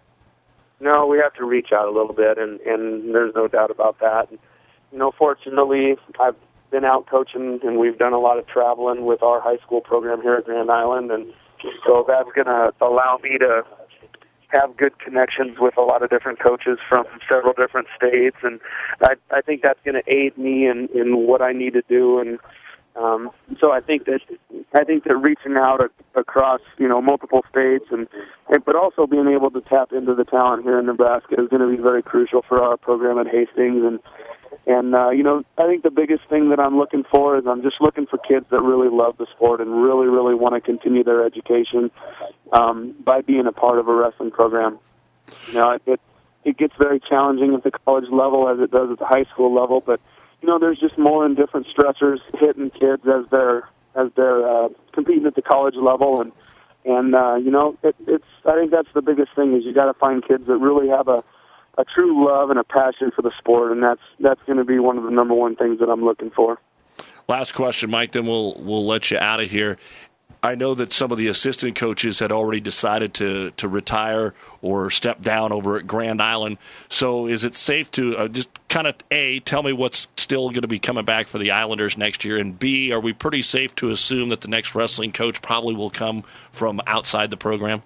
No, we have to reach out a little bit, and, and there's no doubt about that. And, you know, fortunately, I've been out coaching, and we've done a lot of traveling with our high school program here at Grand Island, and so that's going to allow me to have good connections with a lot of different coaches from several different states, and I, I think that's going to aid me in, in what I need to do. And um, so I think that I think that reaching out a, across you know multiple states, and, and but also being able to tap into the talent here in Nebraska is going to be very crucial for our program at Hastings. And And, uh, you know, I think the biggest thing that I'm looking for is I'm just looking for kids that really love the sport and really, really want to continue their education um, by being a part of a wrestling program. You know, it, it, it gets very challenging at the college level as it does at the high school level, but, you know, there's just more and different stressors hitting kids as they're as they're uh, competing at the college level. And, and uh, you know, it, it's I think that's the biggest thing is you got to find kids that really have a a true love and a passion for the sport, and that's that's going to be one of the number one things that I'm looking for. Last question, Mike, then we'll we'll let you out of here. I know that some of the assistant coaches had already decided to, to retire or step down over at Grand Island. So is it safe to uh, just kind of, A, tell me what's still going to be coming back for the Islanders next year, and B, are we pretty safe to assume that the next wrestling coach probably will come from outside the program?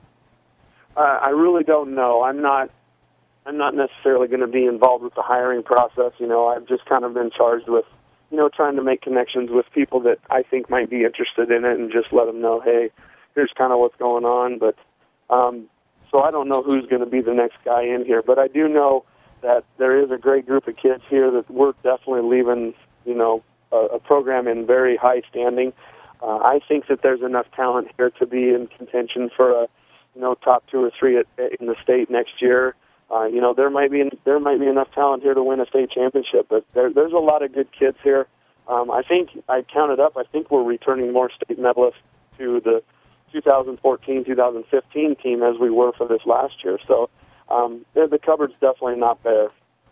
Uh, I really don't know. I'm not I'm not necessarily going to be involved with the hiring process. You know, I've just kind of been charged with, you know, trying to make connections with people that I think might be interested in it and just let them know, hey, here's kind of what's going on. But um, so I don't know who's going to be the next guy in here. But I do know that there is a great group of kids here that we're definitely leaving, you know, a, a program in very high standing. Uh, I think that there's enough talent here to be in contention for a, you know, top two or three at, in the state next year. Uh, you know, there might be there might be enough talent here to win a state championship, but there, there's a lot of good kids here. Um, I think I counted up. I think we're returning more state medalists to the two thousand fourteen, two thousand fifteen team as we were for this last year. So um, the cupboard's definitely not bare.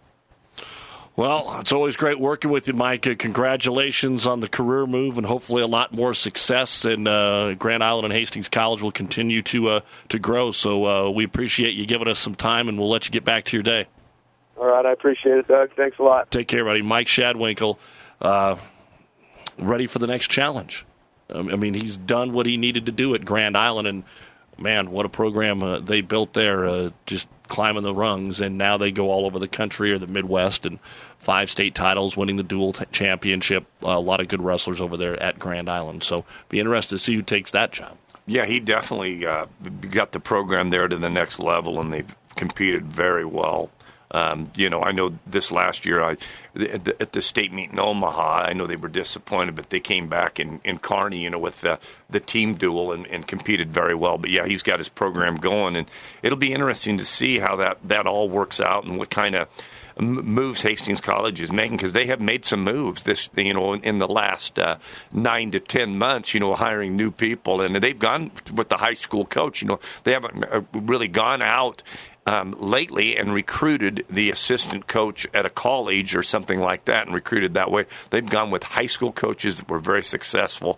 Well, it's always great working with you, Mike. Uh, congratulations on the career move, and hopefully a lot more success. And uh, Grand Island and Hastings College will continue to uh, to grow. So uh, we appreciate you giving us some time, and we'll let you get back to your day. All right, I appreciate it, Doug. Thanks a lot. Take care, buddy. Mike Shadwinkle, uh, ready for the next challenge. Um, I mean, he's done what he needed to do at Grand Island, and man, what a program uh, they built there, uh, just climbing the rungs, and now they go all over the country or the Midwest, and five state titles, winning the dual t- championship. Uh, a lot of good wrestlers over there at Grand Island. So be interested to see who takes that job. Yeah, he definitely uh, got the program there to the next level, and they've competed very well. Um, you know, I know this last year I, at, the, at the state meet in Omaha, I know they were disappointed, but they came back in, in Kearney, you know, with the, the team duel and, and competed very well. But, yeah, he's got his program going, and it'll be interesting to see how that, that all works out and what kind of moves Hastings College is making, because they have made some moves this, you know, in the last uh, nine to ten months, you know, hiring new people, and they've gone with the high school coach. You know, they haven't really gone out Um, lately and recruited the assistant coach at a college or something like that and recruited that way. They've gone with high school coaches that were very successful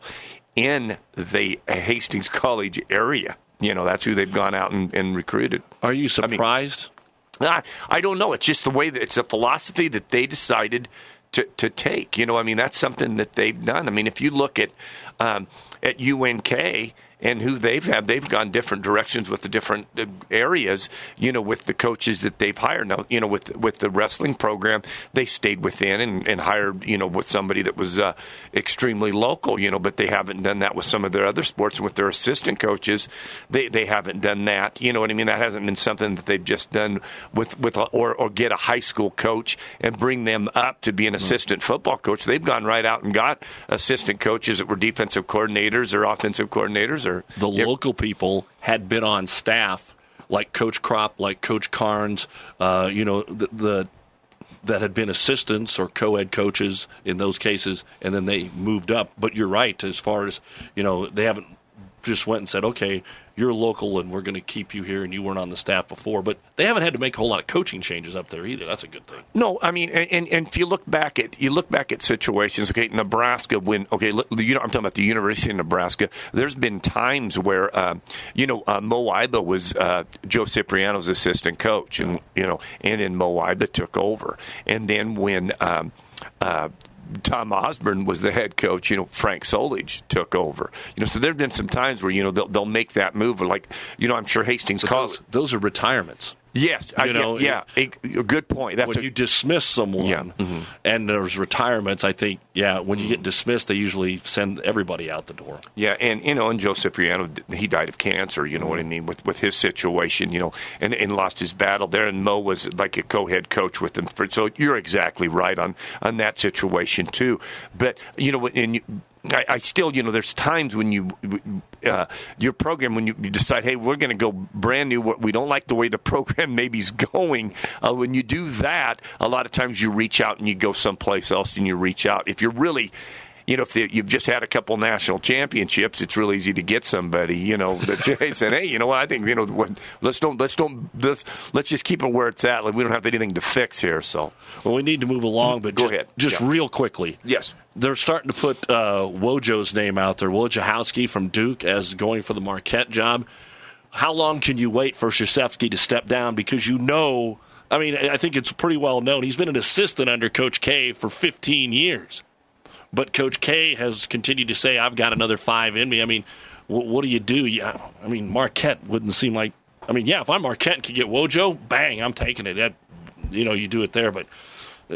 in the Hastings College area. You know, that's who they've gone out and, and recruited. Are you surprised? I, mean, I, I don't know. It's just the way that it's a philosophy that they decided to, to take. You know, I mean, that's something that they've done. I mean, if you look at um, at U N K and who they've had, they've gone different directions with the different areas, you know, with the coaches that they've hired. Now, you know, with with the wrestling program, they stayed within and, and hired, you know, with somebody that was uh, extremely local, you know, but they haven't done that with some of their other sports. And with their assistant coaches, they, they haven't done that. You know what I mean? That hasn't been something that they've just done with, with a, or, or get a high school coach and bring them up to be an assistant football coach. They've gone right out and got assistant coaches that were defensive coordinators or offensive coordinators or the yep. local people had been on staff, like Coach Kropp, like Coach Carnes, uh, you know, the, the that had been assistants or co-ed coaches in those cases, and then they moved up. But you're right, as far as, you know, they haven't just went and said, okay, you're local and we're going to keep you here and you weren't on the staff before. But they haven't had to make a whole lot of coaching changes up there either. That's a good thing. No, I mean, and, and if you look back at you look back at situations, okay, Nebraska, when, okay, you know, I'm talking about the University of Nebraska, there's been times where, uh, you know, uh, Mo Iba was uh, Joe Cipriano's assistant coach, and, you know, and then Mo Iba took over. And then when um, uh, Tom Osborne was the head coach, you know, Frank Solich took over. You know, so there have been some times where, you know, they'll, they'll make that move. Like, you know, I'm sure Hastings College. Those, those are retirements. Yes, you I, know, yeah, yeah, a, a good point. That's when a, you dismiss someone, yeah. mm-hmm. and there's retirements, I think, yeah, when you get dismissed, they usually send everybody out the door. Yeah, and you know, and Joe Cipriano, he died of cancer. You know mm-hmm. what I mean with with his situation, you know, and, and lost his battle there. And Mo was like a co-head coach with them. For, so you're exactly right on on that situation too. But you know, and. You, I, I still, you know, there's times when you, uh, your program, when you, you decide, hey, we're going to go brand new, we don't like the way the program maybe's going. Uh, when you do that, a lot of times you reach out and you go someplace else and you reach out. If you're really, you know, if the, you've just had a couple national championships, it's real easy to get somebody, you know, that said, hey, you know what, I think, you know, what, let's don't, let's don't, let's, let's just keep it where it's at. Like, we don't have anything to fix here. So, well, we need to move along, but go just, ahead. Just yeah. real quickly. Yes. They're starting to put uh, Wojo's name out there, Wojciechowski from Duke, as going for the Marquette job. How long can you wait for Krzyzewski to step down? Because you know, I mean, I think it's pretty well known. He's been an assistant under Coach K for fifteen years. But Coach K has continued to say, I've got another five in me. I mean, what, what do you do? Yeah, I mean, Marquette wouldn't seem like – I mean, yeah, if I'm Marquette and can get Wojo, bang, I'm taking it. That, you know, you do it there. But uh,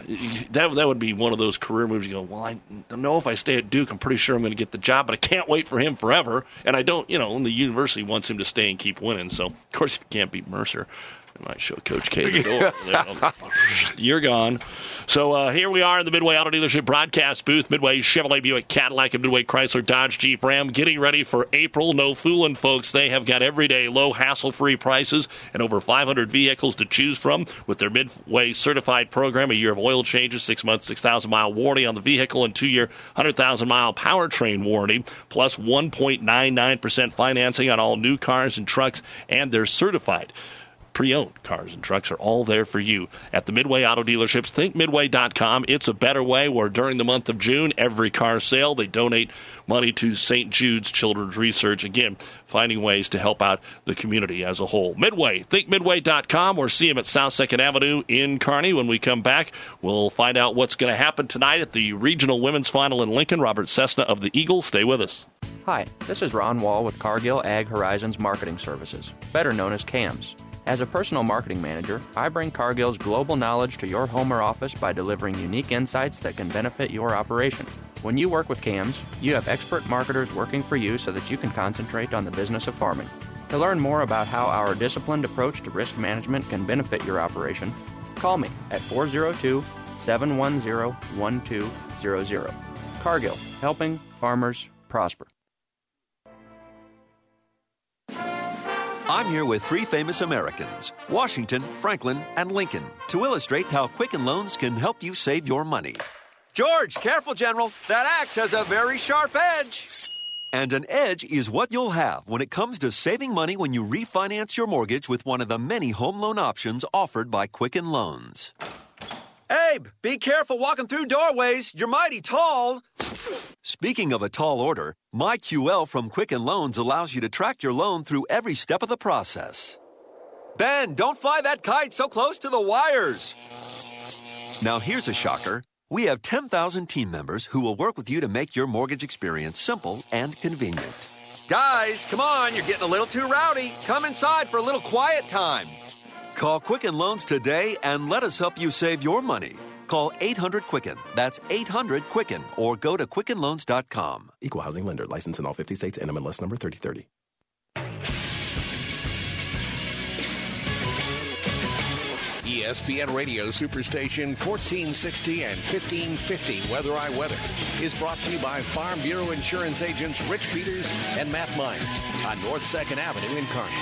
that, that would be one of those career moves. You go, well, I don't know if I stay at Duke, I'm pretty sure I'm going to get the job, but I can't wait for him forever. And I don't – you know, and the university wants him to stay and keep winning. So, of course, if you can't beat Mercer, I might show Coach K the door. You're gone. So uh, here we are in the Midway Auto Dealership broadcast booth. Midway Chevrolet, Buick, Cadillac, and Midway Chrysler, Dodge, Jeep, Ram. Getting ready for April. No fooling, folks. They have got everyday low, hassle-free prices and over five hundred vehicles to choose from with their Midway certified program. A year of oil changes, six months, six thousand mile warranty on the vehicle, and two-year, one hundred thousand mile powertrain warranty, plus one point nine nine percent financing on all new cars and trucks, and they're certified. Pre-owned cars and trucks are all there for you at the Midway Auto Dealerships. Think Midway dot com. It's a better way where during the month of June, every car sale, they donate money to Saint Jude's Children's Research. Again, finding ways to help out the community as a whole. Midway, think Midway dot com or see them at South second Avenue in Kearney. When we come back, we'll find out what's going to happen tonight at the Regional Women's Final in Lincoln. Robert Cessna of the Eagles. Stay with us. Hi, this is Ron Wall with Cargill Ag Horizons Marketing Services, better known as C A M S. As a personal marketing manager, I bring Cargill's global knowledge to your home or office by delivering unique insights that can benefit your operation. When you work with C A M S, you have expert marketers working for you so that you can concentrate on the business of farming. To learn more about how our disciplined approach to risk management can benefit your operation, call me at four oh two, seven one zero, one two zero zero. Cargill, helping farmers prosper. I'm here with three famous Americans, Washington, Franklin, and Lincoln, to illustrate how Quicken Loans can help you save your money. George, careful, General. That axe has a very sharp edge. And an edge is what you'll have when it comes to saving money when you refinance your mortgage with one of the many home loan options offered by Quicken Loans. Abe, be careful walking through doorways. You're mighty tall. Speaking of a tall order, MyQL from Quicken Loans allows you to track your loan through every step of the process. Ben, don't fly that kite so close to the wires. Now here's a shocker. We have ten thousand team members who will work with you to make your mortgage experience simple and convenient. Guys, come on, you're getting a little too rowdy. Come inside for a little quiet time. Call Quicken Loans today and let us help you save your money. Call eight hundred Quicken. That's eight hundred Quicken. Or go to Quicken Loans dot com. Equal housing lender. License in all fifty states. N M L S number thirty thirty. E S P N Radio Superstation fourteen sixty and fifteen fifty Weather I Weather is brought to you by Farm Bureau Insurance agents Rich Peters and Matt Myers on North second Avenue in Kearney.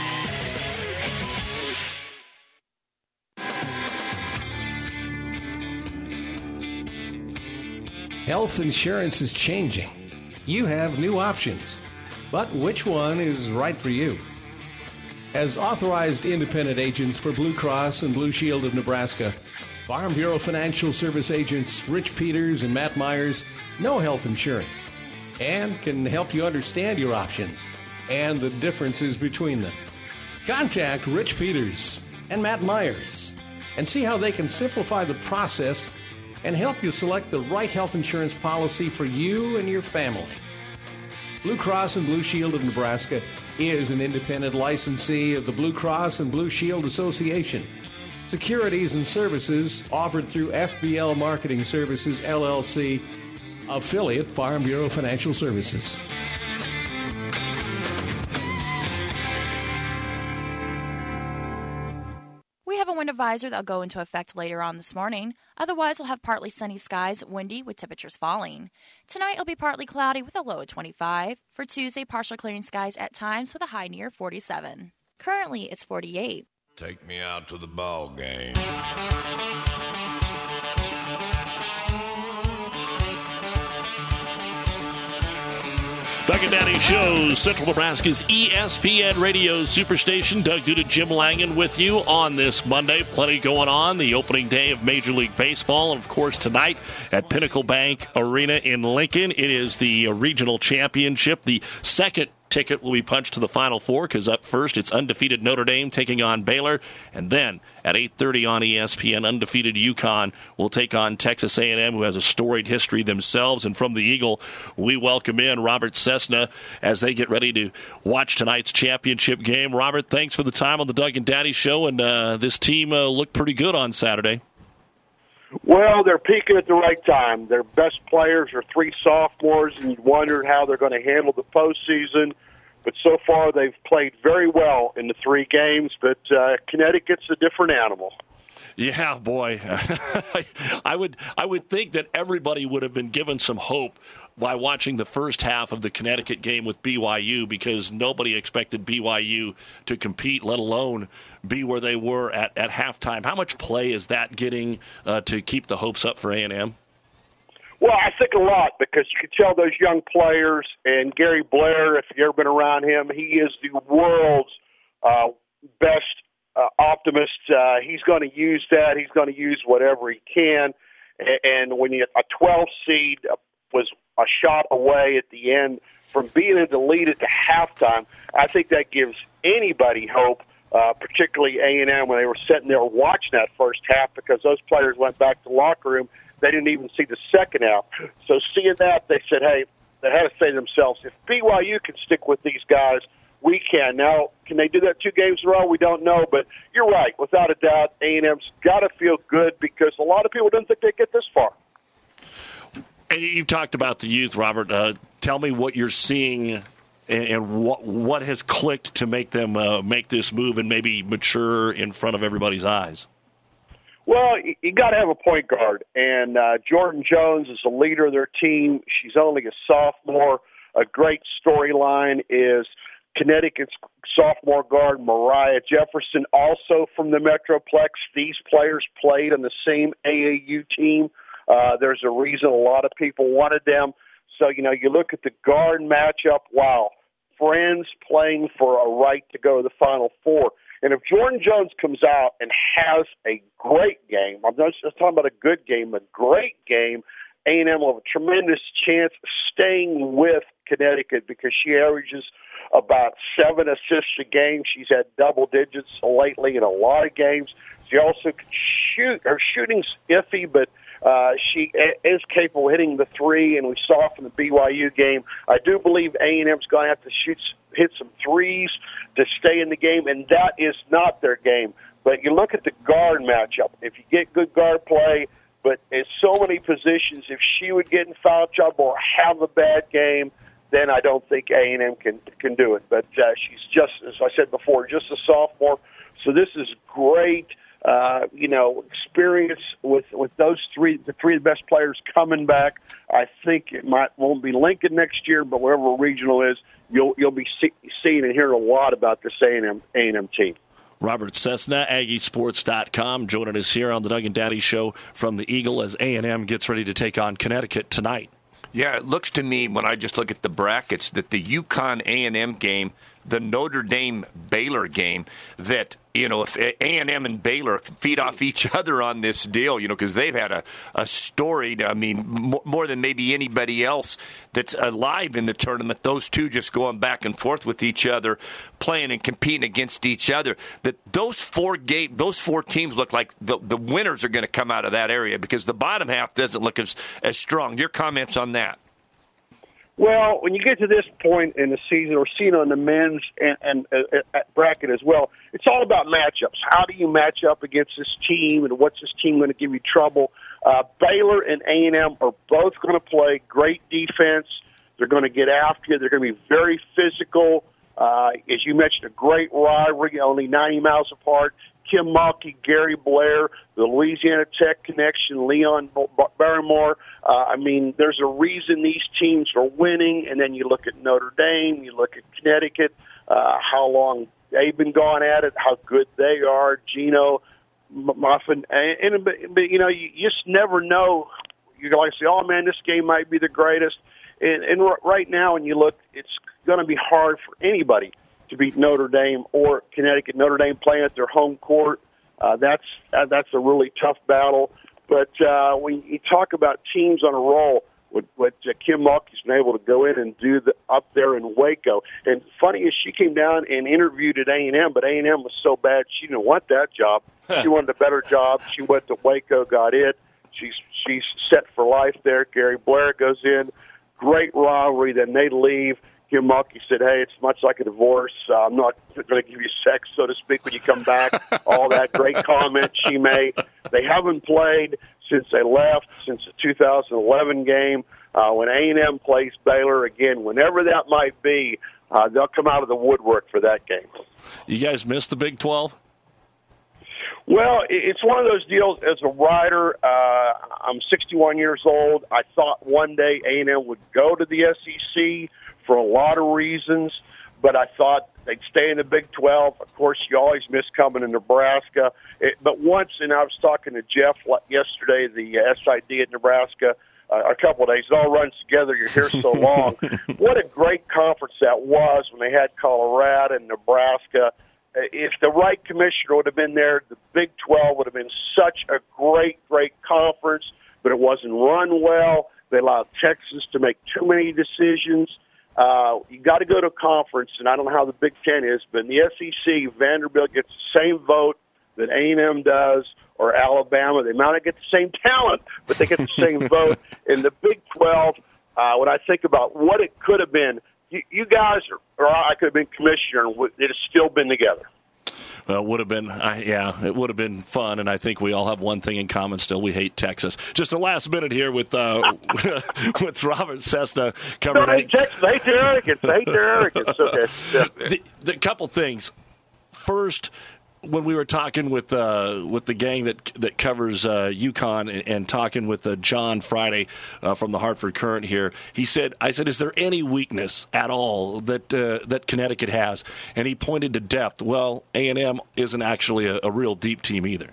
Health insurance is changing. You have new options, but which one is right for you? As authorized independent agents for Blue Cross and Blue Shield of Nebraska, Farm Bureau Financial Service agents Rich Peters and Matt Myers know health insurance and can help you understand your options and the differences between them. Contact Rich Peters and Matt Myers and see how they can simplify the process and help you select the right health insurance policy for you and your family. Blue Cross and Blue Shield of Nebraska is an independent licensee of the Blue Cross and Blue Shield Association. Securities and services offered through F B L Marketing Services, L L C, affiliate Farm Bureau Financial Services. We have a wind advisor that will go into effect later on this morning. Otherwise, we'll have partly sunny skies, windy with temperatures falling. Tonight, it'll be partly cloudy with a low of twenty-five. For Tuesday, partial clearing skies at times with a high near forty-seven. Currently, it's forty-eight. Take me out to the ball game. Doug and Daddy shows Central Nebraska's E S P N Radio Superstation. Doug Duda, Jim Langen with you on this Monday. Plenty going on. The opening day of Major League Baseball. And, of course, tonight at Pinnacle Bank Arena in Lincoln, it is the regional championship. The second ticket will be punched to the Final Four because up first it's undefeated Notre Dame taking on Baylor. And then at eight thirty on E S P N, undefeated UConn will take on Texas A and M, who has a storied history themselves. And from the Eagle, we welcome in Robert Cessna as they get ready to watch tonight's championship game. Robert, thanks for the time on the Doug and Daddy Show. And uh, this team uh, looked pretty good on Saturday. Well, they're peaking at the right time. Their best players are three sophomores, and you wondered how they're going to handle the postseason. but so far they've played very well in the three games. But uh, Connecticut's a different animal. Yeah, boy. I would I would think that everybody would have been given some hope by watching the first half of the Connecticut game with B Y U, because nobody expected B Y U to compete, let alone be where they were at, at halftime. How much play is that getting uh, to keep the hopes up for A and M? Well, I think a lot, because you can tell those young players, and Gary Blair, if you've ever been around him, he is the world's uh, best uh, optimist. Uh, he's going to use that. He's going to use whatever he can. And, and when you, a twelve seed was a shot away at the end from being able to lead it to halftime, I think that gives anybody hope, uh, particularly A and M, when they were sitting there watching that first half, because those players went back to the locker room. They didn't even see the second half. So seeing that, they said, hey, they had to say to themselves, if B Y U can stick with these guys, we can. Now, can they do that two games in a row? We don't know. But you're right. Without a doubt, A and M's got to feel good, because a lot of people didn't think they'd get this far. And you've talked about the youth, Robert. Uh, tell me what you're seeing and, and what what has clicked to make them uh, make this move and maybe mature in front of everybody's eyes. Well, you got to have a point guard, and uh, Jordan Jones is the leader of their team. She's only a sophomore. A great storyline is Connecticut's sophomore guard, Mariah Jefferson, also from the Metroplex. These players played on the same A A U team. Uh, there's a reason a lot of people wanted them. So, you know, you look at the guard matchup, wow, friends playing for a right to go to the Final Four. And if Jordan Jones comes out and has a great game, I'm not just talking about a good game, a great game, A and M will have a tremendous chance of staying with Connecticut, because she averages about seven assists a game. She's had double digits lately in a lot of games. She also can shoot. Her shooting's iffy, but uh, she is capable of hitting the three, and we saw from the B Y U game. I do believe A and M's going to have to shoot, hit some threes to stay in the game, and that is not their game. But you look at the guard matchup. If you get good guard play, but in so many positions, if she would get in foul trouble or have a bad game, then I don't think A and M can can do it. But uh, she's just, as I said before, just a sophomore. So this is great, uh, you know, experience with, with those three, the three of the best players coming back. I think it might won't be Lincoln next year, but wherever regional is, you'll you'll be see, seeing and hearing a lot about this A and M A and M team. Robert Cessna, Aggie Sports dot com, joining us here on the Doug and Daddy Show from the Eagle as A and M gets ready to take on Connecticut tonight. Yeah, it looks to me, when I just look at the brackets, that the UConn A and M game, the Notre Dame Baylor game, that, you know, if A and M and Baylor feed off each other on this deal, you know, because they've had a, a storied, I mean, more, more than maybe anybody else that's alive in the tournament, those two just going back and forth with each other, playing and competing against each other, that those four game, those four teams look like the, the winners are going to come out of that area, because the bottom half doesn't look as, as strong. Your comments on that? Well, when you get to this point in the season, or seeing on the men's and, and uh, bracket as well, it's all about matchups. How do you match up against this team, and what's this team going to give you trouble? Uh, Baylor and A and M are both going to play great defense. They're going to get after you. They're going to be very physical. Uh, as you mentioned, a great rivalry, only ninety miles apart. Kim Mulkey, Gary Blair, the Louisiana Tech connection, Leon Barrymore. Uh, I mean, there's a reason these teams are winning. And then you look at Notre Dame, you look at Connecticut, uh, how long they've been going at it, how good they are, Gino, Muffin. And, and but, but, you know, you just never know. You're like to say, oh, man, this game might be the greatest. And, and right now, when you look, it's going to be hard for anybody to beat Notre Dame or Connecticut. Notre Dame playing at their home court. Uh, that's uh, that's a really tough battle. But uh, when you talk about teams on a roll, what, what uh, Kim Mulkey's been able to go in and do the, up there in Waco. And funny is, she came down and interviewed at A and M, but A and M was so bad she didn't want that job. She wanted a better job. She went to Waco, got it. She's she's set for life there. Gary Blair goes in. Great rivalry. Then they leave. Kim Mulkey said, hey, it's much like a divorce. Uh, I'm not going to give you sex, so to speak, when you come back. All that great comment she made. They haven't played since they left, since the two thousand eleven game. Uh, when A and M plays Baylor, again, whenever that might be, uh, they'll come out of the woodwork for that game. You guys missed the Big twelve? Well, it's one of those deals. As a writer, uh, I'm sixty-one years old. I thought one day A and M would go to the S E C for a lot of reasons, but I thought they'd stay in the Big twelve. Of course, you always miss coming to Nebraska. It, but once, and I was talking to Jeff yesterday, the S I D at Nebraska, uh, a couple of days. It all runs together. You're here so long. What a great conference that was when they had Colorado and Nebraska. If the right commissioner would have been there, the Big twelve would have been such a great, great conference, but it wasn't run well. They allowed Texas to make too many decisions. Uh, you got to go to a conference, and I don't know how the Big Ten is, but in the S E C, Vanderbilt gets the same vote that A and M does, or Alabama. They might not get the same talent, but they get the same vote. In the Big twelve, uh, when I think about what it could have been, you, you guys, or, or I could have been commissioner, and it has still been together. Well, it would have been, uh, yeah, it would have been fun, and I think we all have one thing in common still. We hate Texas. Just the last minute here with uh, with Robert Cessna coming in. I hate Texas. I hate their arrogance. I hate their arrogance. Okay. Yeah. The, the couple things. First, when we were talking with uh, with the gang that that covers uh, UConn and, and talking with uh, John Friday uh, from the Hartford Courant here, he said, "I said, is there any weakness at all that uh, that Connecticut has?" And he pointed to depth. Well, A and M isn't actually a, a real deep team either.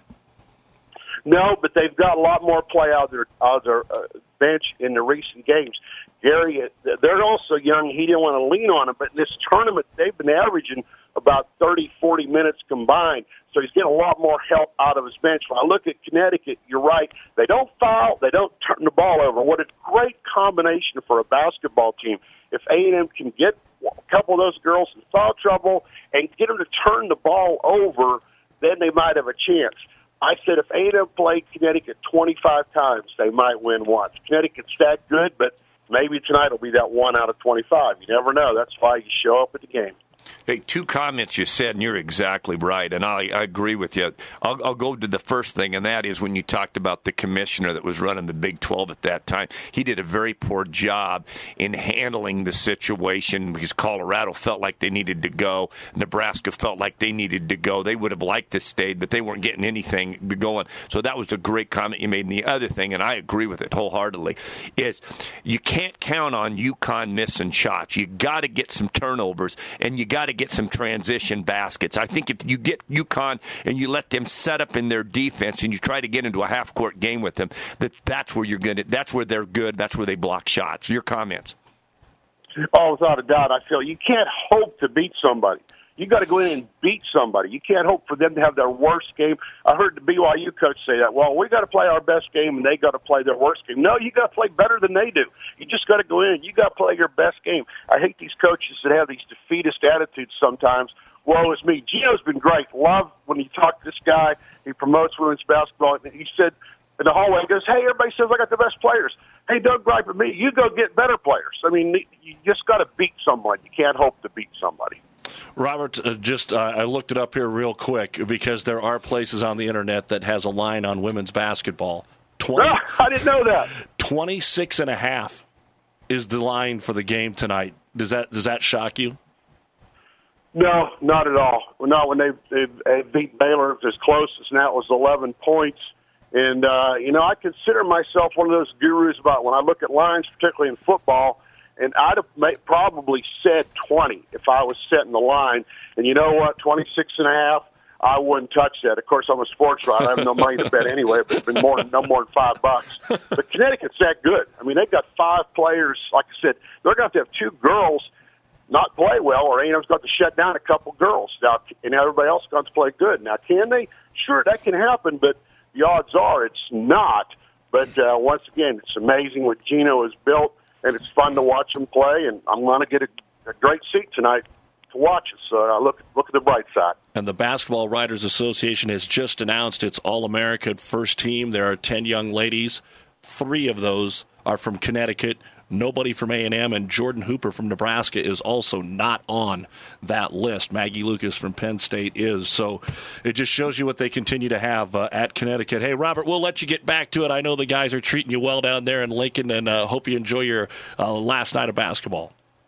No, but they've got a lot more play out of their, out of their uh, bench in the recent games. Gary, they're also young. He didn't want to lean on them, but in this tournament, they've been averaging about thirty, forty minutes combined. So he's getting a lot more help out of his bench. When I look at Connecticut, you're right. They don't foul. They don't turn the ball over. What a great combination for a basketball team. If A and M can get a couple of those girls in foul trouble and get them to turn the ball over, then they might have a chance. I said if A and M played Connecticut twenty-five times, they might win once. Connecticut's that good, but maybe tonight will be that one out of twenty-five. You never know. That's why you show up at the game. Hey, two comments you said, and you're exactly right, and I, I agree with you. I'll, I'll go to the first thing, and that is when you talked about the commissioner that was running the Big twelve at that time. He did a very poor job in handling the situation because Colorado felt like they needed to go. Nebraska felt like they needed to go. They would have liked to stay, but they weren't getting anything going. So that was a great comment you made. And the other thing, and I agree with it wholeheartedly, is you can't count on UConn missing shots. You got to get some turnovers, and you got to get some transition baskets. I think if you get UConn and you let them set up in their defense and you try to get into a half-court game with them, that that's where you're good. That's where they're good. That's where they block shots. Your comments? Oh, without a doubt. I feel you can't hope to beat somebody. You got to go in and beat somebody. You can't hope for them to have their worst game. I heard the B Y U coach say that. Well, we got to play our best game, and they got to play their worst game. No, you got to play better than they do. You just got to go in and you got to play your best game. I hate these coaches that have these defeatist attitudes sometimes. Woe is me. Gino's been great. Love when you talk to this guy. He promotes women's basketball. And he said in the hallway, he goes, hey, everybody says I got the best players. Hey, don't gripe at me. You go get better players. I mean, you just got to beat someone. You can't hope to beat somebody. Robert, uh, just uh, I looked it up here real quick because there are places on the internet that has a line on women's basketball. twenty, ah, I didn't know that. twenty-six and a half is the line for the game tonight. Does that does that shock you? No, not at all. Not when they, they, they beat Baylor as close as that was eleven points. And, uh, you know, I consider myself one of those gurus about when I look at lines, particularly in football, and I'd have made, probably said twenty if I was setting the line. And you know what? twenty-six and a half, I wouldn't touch that. Of course, I'm a sports writer. I have no money to bet anyway, but it's been more than, no more than five bucks. But Connecticut's that good. I mean, they've got five players. Like I said, they're going to have to have two girls not play well, or A and M's got to shut down a couple girls. Now, and everybody else got to play good. Now, can they? Sure, that can happen, but the odds are it's not. But uh, once again, it's amazing what Gino has built. And it's fun to watch them play, and I'm going to get a, a great seat tonight to watch it. So uh, look, look at the bright side. And the Basketball Writers Association has just announced its All-American first team. There are ten young ladies. Three of those are from Connecticut. Nobody from A and M, and Jordan Hooper from Nebraska is also not on that list. Maggie Lucas from Penn State is. So it just shows you what they continue to have uh, at Connecticut. Hey, Robert, we'll let you get back to it. I know the guys are treating you well down there in Lincoln, and uh, hope you enjoy your uh, last night of basketball.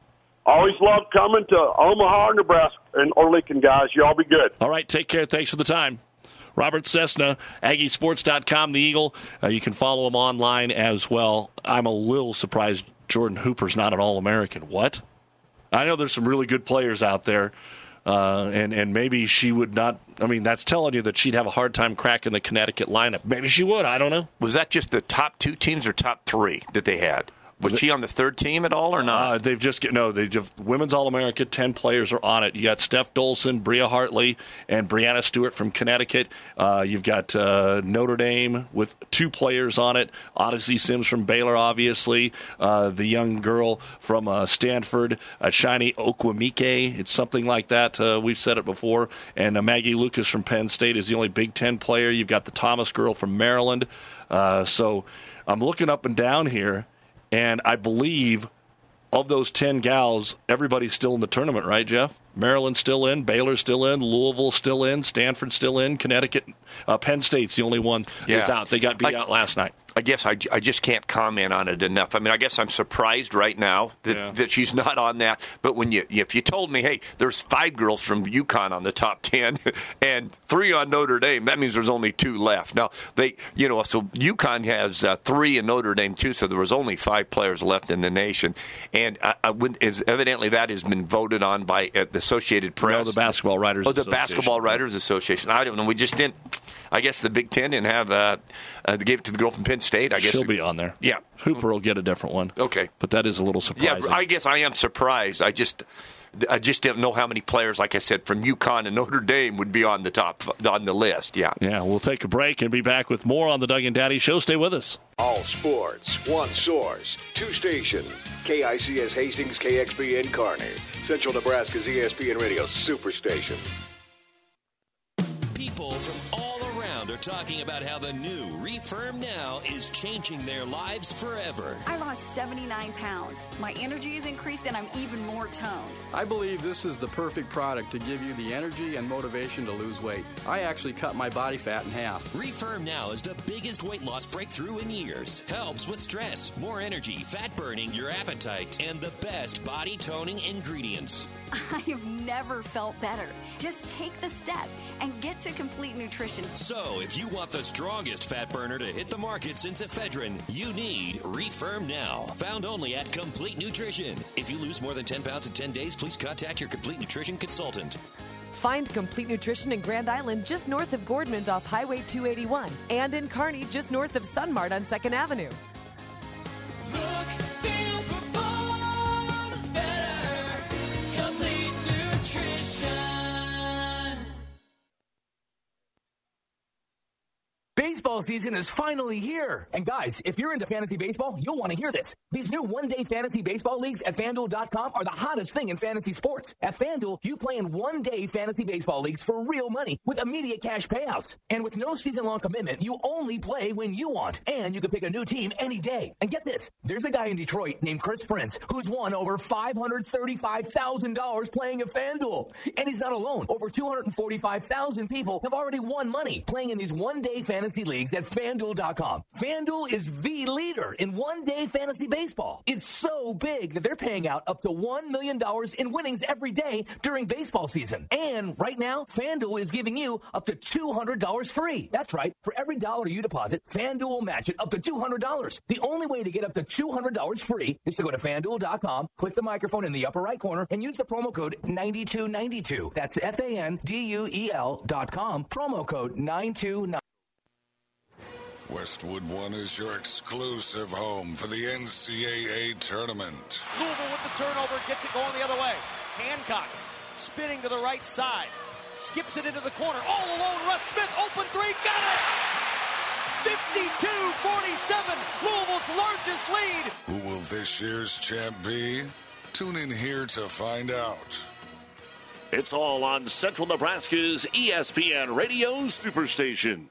Always love coming to Omaha, Nebraska, and or Lincoln, guys. Y'all be good. All right, take care. Thanks for the time. Robert Cessna, Aggie Sports dot com, the Eagle. Uh, you can follow him online as well. I'm a little surprised Jordan Hooper's not an All-American. What? I know there's some really good players out there, uh, and, and maybe she would not. I mean, that's telling you that she'd have a hard time cracking the Connecticut lineup. Maybe she would. I don't know. Was that just the top two teams or top three that they had? Was she on the third team at all or not? Uh, they've just no. They just women's All-America. Ten players are on it. You got Steph Dolson, Bria Hartley, and Brianna Stewart from Connecticut. Uh, you've got uh, Notre Dame with two players on it. Odyssey Sims from Baylor, obviously. Uh, the young girl from uh, Stanford, uh, Shiny Okwemike. It's something like that. Uh, we've said it before. And uh, Maggie Lucas from Penn State is the only Big Ten player. You've got the Thomas girl from Maryland. Uh, so I'm looking up and down here. And I believe of those ten gals, everybody's still in the tournament, right, Jeff? Maryland's still in, Baylor's still in, Louisville's still in, Stanford's still in, Connecticut, uh, Penn State's the only one yeah. that's out. They got beat I, out last night. I guess I, I just can't comment on it enough. I mean, I guess I'm surprised right now that, yeah. that she's not on that. But when you if you told me, hey, there's five girls from UConn on the top ten and three on Notre Dame, that means there's only two left. Now they, you know, so UConn has uh, three in Notre Dame too, so there was only five players left in the nation, and I, I would, is evidently that has been voted on by uh, the Associated Press. No, the Basketball Writers. Oh, the Association. Basketball Writers Association. I don't know. We just didn't. I guess the Big Ten didn't have. Uh, uh, they gave it to the girl from Penn State. I guess she'll be on there. Yeah, Hooper will get a different one. Okay, but that is a little surprising. Yeah, I guess I am surprised. I just, I just didn't know how many players, like I said, from UConn and Notre Dame would be on the top on the list. Yeah, yeah. We'll take a break and be back with more on the Doug and Daddy Show. Stay with us. All sports, one source, two stations. K I C S Hastings, K X B N Kearney, Central Nebraska's E S P N Radio Superstation. People from all around are talking about how the new Refirm Now is changing their lives forever. I lost seventy-nine pounds. My energy is increased and I'm even more toned. I believe this is the perfect product to give you the energy and motivation to lose weight. I actually cut my body fat in half. Refirm Now is the biggest weight loss breakthrough in years. Helps with stress, more energy, fat burning, your appetite, and the best body toning ingredients. I have never felt better. Just take the step and get to Complete Nutrition. So, if you want the strongest fat burner to hit the market since ephedrine, you need Refirm Now. Found only at Complete Nutrition. If you lose more than ten pounds in ten days, please contact your Complete Nutrition consultant. Find Complete Nutrition in Grand Island just north of Gordman's off Highway two eighty-one and in Kearney just north of Sunmart on second Avenue. Look, feel, perform better. Complete Nutrition. Baseball season is finally here. And guys, if you're into fantasy baseball, you'll want to hear this. These new one-day fantasy baseball leagues at FanDuel dot com are the hottest thing in fantasy sports. At FanDuel, you play in one-day fantasy baseball leagues for real money with immediate cash payouts. And with no season-long commitment, you only play when you want. And you can pick a new team any day. And get this, there's a guy in Detroit named Chris Prince who's won over five hundred thirty-five thousand dollars playing at FanDuel. And he's not alone. Over two hundred forty-five thousand people have already won money playing in these one-day fantasy leagues at FanDuel dot com. FanDuel is the leader in one-day fantasy baseball. It's so big that they're paying out up to one million dollars in winnings every day during baseball season. And right now, FanDuel is giving you up to two hundred dollars free. That's right. For every dollar you deposit, FanDuel will match it up to two hundred dollars. The only way to get up to two hundred dollars free is to go to FanDuel dot com, click the microphone in the upper right corner, and use the promo code ninety-two ninety-two. That's F A N D U E L dot com, promo code nine two nine. Westwood One is your exclusive home for the N C double A tournament. Louisville with the turnover, gets it going the other way. Hancock spinning to the right side, skips it into the corner, all alone. Russ Smith, open three, got it! fifty-two forty-seven, Louisville's largest lead. Who will this year's champ be? Tune in here to find out. It's all on Central Nebraska's E S P N Radio Superstation.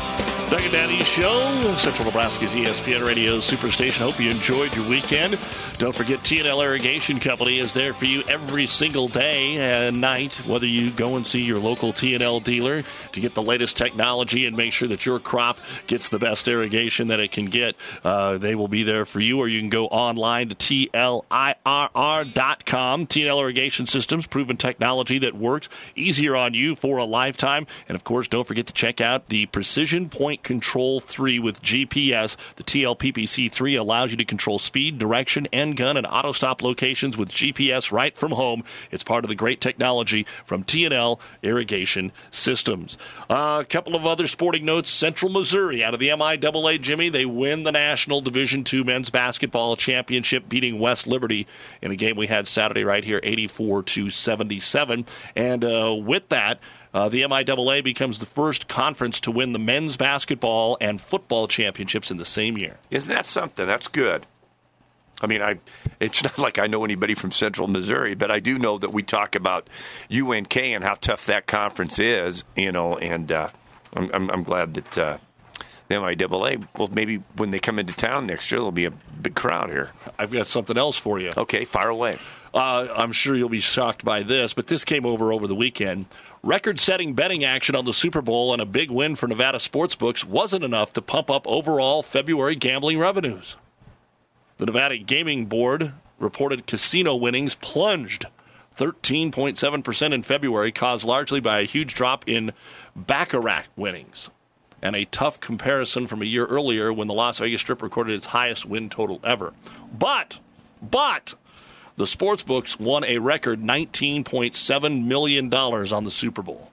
Doug and Daddy Show, Central Nebraska's E S P N Radio Superstation. Hope you enjoyed your weekend. Don't forget, T and L Irrigation Company is there for you every single day and night, whether you go and see your local T and L dealer to get the latest technology and make sure that your crop gets the best irrigation that it can get. Uh, they will be there for you, or you can go online to T L I R R dot com. T and L Irrigation Systems, proven technology that works, easier on you for a lifetime. And, of course, don't forget to check out the Precision Point Control three with G P S. The T L P P C three allows you to control speed, direction, and gun and auto stop locations with G P S right from home. It's part of the great technology from T and L Irrigation Systems. Uh, a couple of other sporting notes. Central Missouri out of the M I A A, Jimmy, they win the National Division two Men's Basketball Championship, beating West Liberty in a game we had Saturday right here, eighty-four to seventy-seven. And uh, with that, Uh, the M I A A becomes the first conference to win the men's basketball and football championships in the same year. Isn't that something? That's good. I mean, I it's not like I know anybody from Central Missouri, but I do know that we talk about U N K and how tough that conference is, you know, and uh, I'm, I'm, I'm glad that uh, the M I A A, well, maybe when they come into town next year, there'll be a big crowd here. I've got something else for you. Okay, fire away. Uh, I'm sure you'll be shocked by this, but this came over over the weekend. Record-setting betting action on the Super Bowl and a big win for Nevada sportsbooks wasn't enough to pump up overall February gambling revenues. The Nevada Gaming Board reported casino winnings plunged thirteen point seven percent in February, caused largely by a huge drop in Baccarat winnings and a tough comparison from a year earlier when the Las Vegas Strip recorded its highest win total ever. But, but... the sportsbooks won a record nineteen point seven million dollars on the Super Bowl.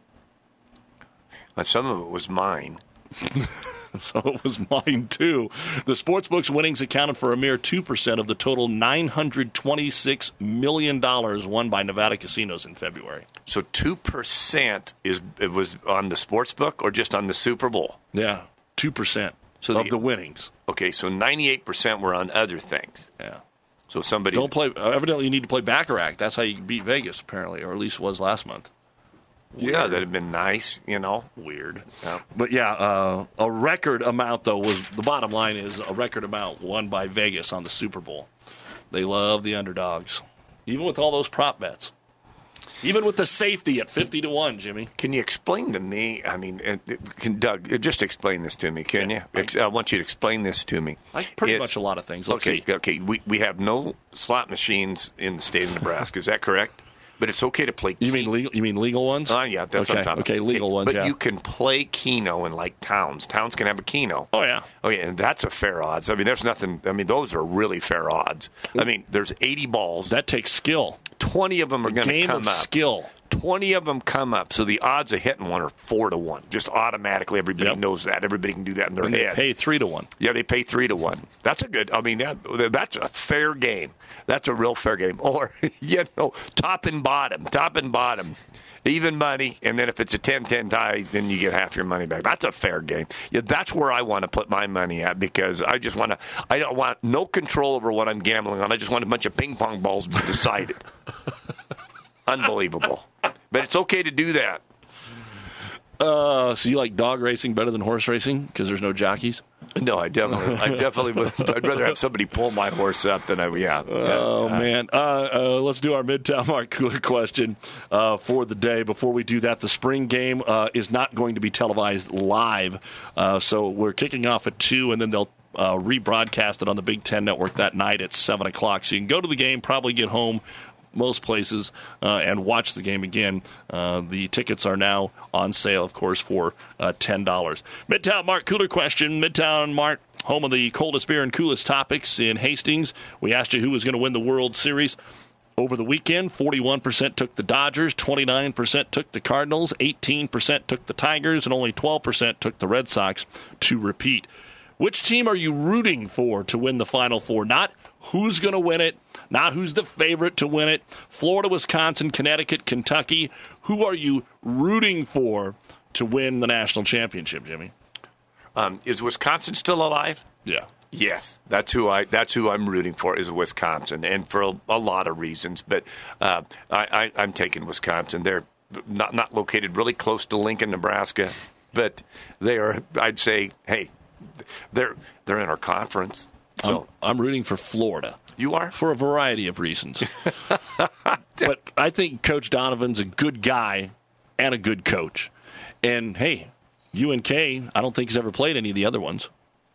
Some of it was mine. So it was mine, too. The sportsbooks' winnings accounted for a mere two percent of the total nine hundred twenty-six million dollars won by Nevada casinos in February. So two percent is it was on the sportsbook or just on the Super Bowl? Yeah, two percent so of the, the winnings. Okay, so ninety-eight percent were on other things. Yeah. So somebody... Don't play... Uh, evidently, you need to play Baccarat. That's how you beat Vegas, apparently, or at least was last month. Weird. Yeah, that'd have been nice, you know. Weird. Yeah. But, yeah, uh, a record amount, though, was... The bottom line is a record amount won by Vegas on the Super Bowl. They love the underdogs, even with all those prop bets. Even with the safety at fifty to one, Jimmy. Can you explain to me, I mean, can Doug, just explain this to me, can yeah, you? I, I want you to explain this to me. Like pretty it's, much a lot of things. Let's okay, see. Okay, we, we have no slot machines in the state of Nebraska. Is that correct? But it's okay to play You mean legal, you mean legal ones? Oh, uh, yeah, that's okay. what I'm talking okay, about. legal okay, ones, But yeah. you can play Keno in, like, towns. Towns can have a Keno. Oh, yeah. Oh, yeah, and that's a fair odds. I mean, there's nothing – I mean, those are really fair odds. I mean, there's eighty balls. That takes skill. twenty of them are going to come game of up. skill. twenty of them come up, so the odds of hitting one are four to one. Just automatically, everybody yep. knows that. Everybody can do that in their and head. They pay three to one. Yeah, they pay three to one. That's a good. I mean, that, that's a fair game. That's a real fair game. Or you know, top and bottom, top and bottom, even money. And then if it's a ten ten tie, then you get half your money back. That's a fair game. Yeah, that's where I want to put my money at because I just want to. I don't want no control over what I'm gambling on. I just want a bunch of ping pong balls to be decided. Unbelievable. But it's okay to do that. Uh, so you like dog racing better than horse racing because there's no jockeys? No, I definitely, I definitely would. I'd rather have somebody pull my horse up than I. Yeah. Oh uh, man. Uh, uh, let's do our Midtown Mark Cooler question uh, for the day. Before we do that, the spring game uh, is not going to be televised live, uh, so we're kicking off at two, and then they'll. Uh, rebroadcast it on the Big Ten Network that night at seven o'clock. So you can go to the game, probably get home most places, uh, and watch the game again. Uh, the tickets are now on sale, of course, for uh, ten dollars. Midtown Mark Cooler question. Midtown Mark, home of the coldest beer and coolest topics in Hastings. We asked you who was going to win the World Series. Over the weekend, forty-one percent took the Dodgers, twenty-nine percent took the Cardinals, eighteen percent took the Tigers, and only twelve percent took the Red Sox to repeat. Which team are you rooting for to win the Final Four? Not who's going to win it, not who's the favorite to win it. Florida, Wisconsin, Connecticut, Kentucky. Who are you rooting for to win the national championship, Jimmy? Um, is Wisconsin still alive? Yeah. Yes, that's who I. That's who I'm rooting for is Wisconsin, and for a, a lot of reasons. But uh, I, I, I'm taking Wisconsin. They're not not located really close to Lincoln, Nebraska, but they are. I'd say, hey. They're they're in our conference. So I'm, I'm rooting for Florida. You are? For a variety of reasons. But I think Coach Donovan's a good guy and a good coach. And, hey, U N K, I don't think he's ever played any of the other ones.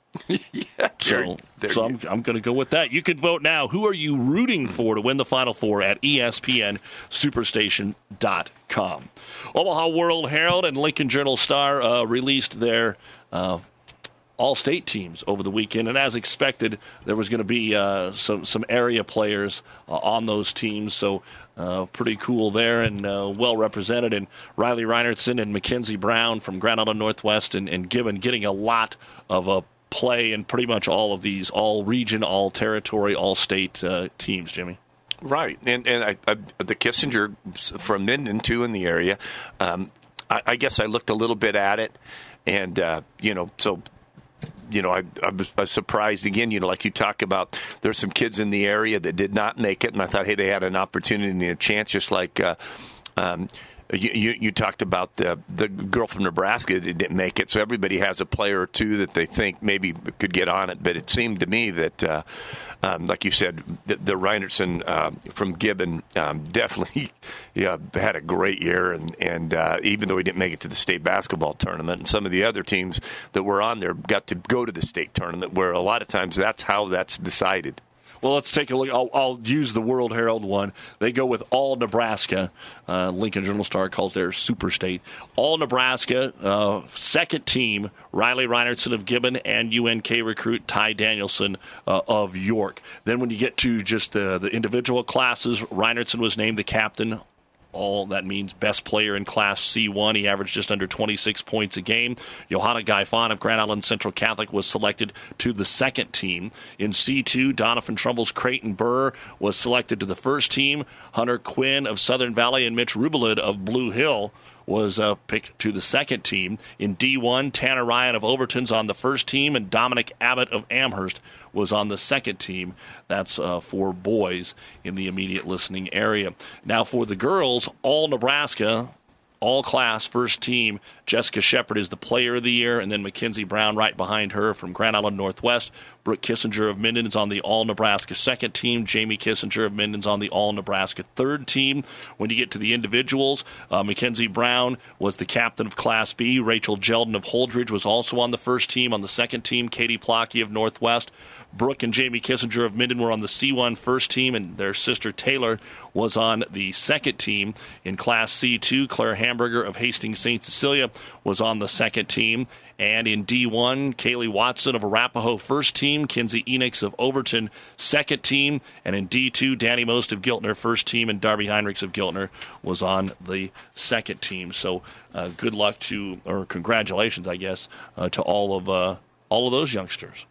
yeah, so so I'm, I'm going to go with that. You can vote now. Who are you rooting for to win the Final Four at E S P N Superstation dot com? Omaha World Herald and Lincoln Journal-Star uh, released their uh, all-state teams over the weekend, and as expected, there was going to be uh, some some area players uh, on those teams, so uh, pretty cool there and uh, well represented. And Riley Reinertsen and Mackenzie Brown from Grand Island Northwest and, and Gibbon getting a lot of a play in pretty much all of these all-region, all-territory, all-state uh, teams, Jimmy. Right, and and I, I, the Kissinger from Minden, too, in the area. Um, I, I guess I looked a little bit at it, and, uh, you know, so... You know, I, I, was, I was surprised again, you know, like you talk about, there's some kids in the area that did not make it, and I thought, hey, they had an opportunity and a chance, just like uh, um, you, you, you talked about the the girl from Nebraska that didn't make it. So everybody has a player or two that they think maybe could get on it. But it seemed to me that, uh, um, like you said, the, the Reinertsen uh, from Gibbon um, definitely yeah, had a great year. And, and uh, even though he didn't make it to the state basketball tournament, and some of the other teams that were on there got to go to the state tournament, where a lot of times that's how that's decided. Well, let's take a look. I'll, I'll use the World Herald one. They go with all Nebraska. Uh, Lincoln Journal-Star calls their Super State. All Nebraska, uh, second team, Riley Reinertsen of Gibbon and U N K recruit Ty Danielson uh, of York. Then when you get to just the, the individual classes, Reinertsen was named the captain. All that means best player in Class C one. He averaged just under twenty-six points a game. Johanna Gaifon of Grand Island Central Catholic was selected to the second team. In C two, Donovan Trumbull's Creighton Burr was selected to the first team. Hunter Quinn of Southern Valley and Mitch Rubelid of Blue Hill was uh, picked to the second team. In D one, Tanner Ryan of Overton's on the first team, and Dominic Abbott of Amherst was on the second team. That's uh, for boys in the immediate listening area. Now for the girls, all Nebraska, all class, first team. Jessica Shepard is the player of the year, and then Mackenzie Brown right behind her from Grand Island Northwest. Brooke Kissinger of Minden is on the All-Nebraska second team. Jamie Kissinger of Minden is on the All-Nebraska third team. When you get to the individuals, uh, Mackenzie Brown was the captain of Class B. Rachel Jeldon of Holdridge was also on the first team. On the second team, Katie Plocky of Northwest. Brooke and Jamie Kissinger of Minden were on the C one first team, and their sister Taylor was on the second team. In Class C two, Claire Hamburger of Hastings Saint Cecilia was on the second team. And in D one, Kaylee Watson of Arapahoe first team, Kinsey Enix of Overton second team, and in D two, Danny Most of Giltner first team, and Darby Heinrichs of Giltner was on the second team. So uh, good luck to, or congratulations, I guess, uh, to all of uh, all of those youngsters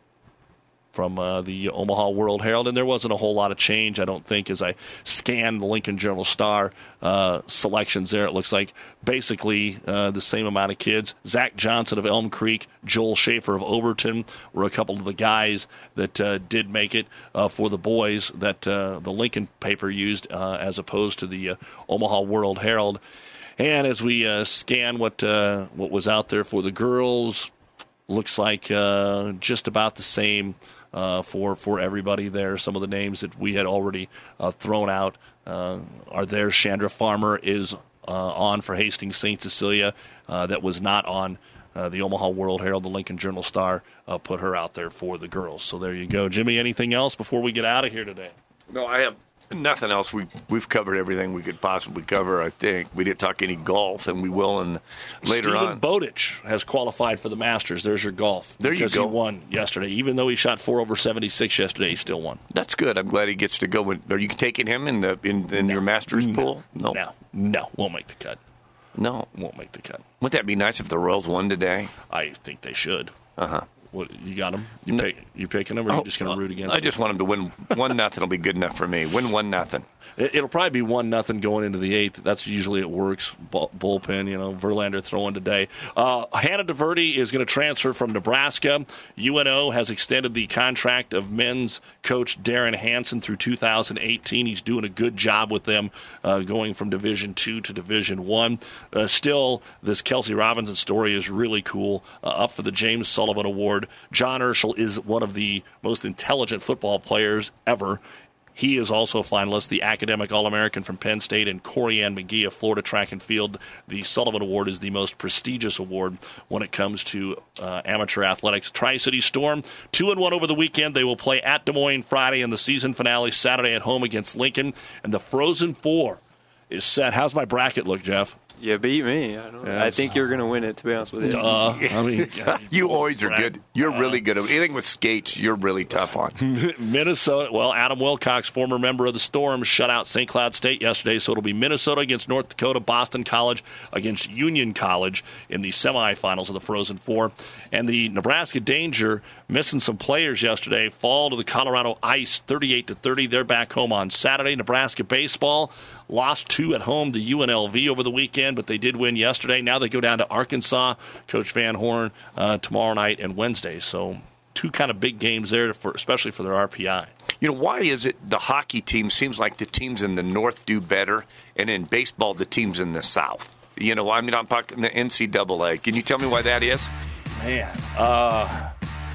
from uh, the Omaha World Herald. And there wasn't a whole lot of change, I don't think, as I scanned the Lincoln Journal-Star uh, selections there. It looks like basically uh, the same amount of kids. Zach Johnson of Elm Creek, Joel Schaefer of Overton were a couple of the guys that uh, did make it uh, for the boys that uh, the Lincoln paper used uh, as opposed to the uh, Omaha World Herald. And as we uh, scan what, uh, what was out there for the girls, looks like uh, just about the same Uh, for, for everybody there. Some of the names that we had already uh, thrown out uh, are there. Chandra Farmer is uh, on for Hastings Saint Cecilia. Uh, that was not on uh, the Omaha World Herald. The Lincoln Journal-Star uh, put her out there for the girls. So there you go. Jimmy, anything else before we get out of here today? No, I have nothing else. We, we've covered everything we could possibly cover, I think. We didn't talk any golf, and we will in, later Stephen on. Bowditch has qualified for the Masters. There's your golf. There you because go. He won yesterday. Even though he shot four over seventy-six yesterday, he still won. That's good. I'm glad he gets to go. In, are you taking him in the in, in no. your Masters no. pool? No. No. No. Won't make the cut. No. Won't make the cut. Wouldn't that be nice if the Royals won today? I think they should. Uh-huh. What, you got them? You, no. pick, you picking them, or are oh, you just going to root against I them? I just want them to win one nothing. Will be good enough for me. Win one nothing. It, it'll probably be one nothing going into the eighth. That's usually it works. Bull, bullpen, you know, Verlander throwing today. Uh, Hannah DeVerde is going to transfer from Nebraska. U N O has extended the contract of men's coach Darren Hansen through two thousand eighteen. He's doing a good job with them, uh, going from Division Two to Division One. Uh, still, this Kelsey Robinson story is really cool. Uh, up for the James Sullivan Award award. John Urschel is one of the most intelligent football players ever. He is also a finalist, the Academic All-American from Penn State, and Corianne McGee of Florida Track and Field. The Sullivan Award is the most prestigious award when it comes to uh, amateur athletics. Tri-City Storm, two and one over the weekend. They will play at Des Moines Friday and the season finale Saturday at home against Lincoln. And the Frozen Four is set. How's my bracket look, Jeff? You beat me. I, don't yes. I think you're going to win it, to be honest with you. Duh. I mean, you always are good. You're uh, really good. Anything with skates, you're really tough on. Minnesota, well, Adam Wilcox, former member of the Storm, shut out Saint Cloud State yesterday, so it'll be Minnesota against North Dakota, Boston College against Union College in the semifinals of the Frozen Four. And the Nebraska Danger, missing some players yesterday, fall to the Colorado Ice thirty-eight to thirty. They're back home on Saturday. Nebraska Baseball lost two at home to U N L V over the weekend, but they did win yesterday. Now they go down to Arkansas, Coach Van Horn, uh, tomorrow night and Wednesday. So two kind of big games there, for, especially for their R P I. You know, why is it the hockey team seems like the teams in the North do better, and in baseball the teams in the South? You know, I mean, I'm talking the N C double A. Can you tell me why that is? Man, uh...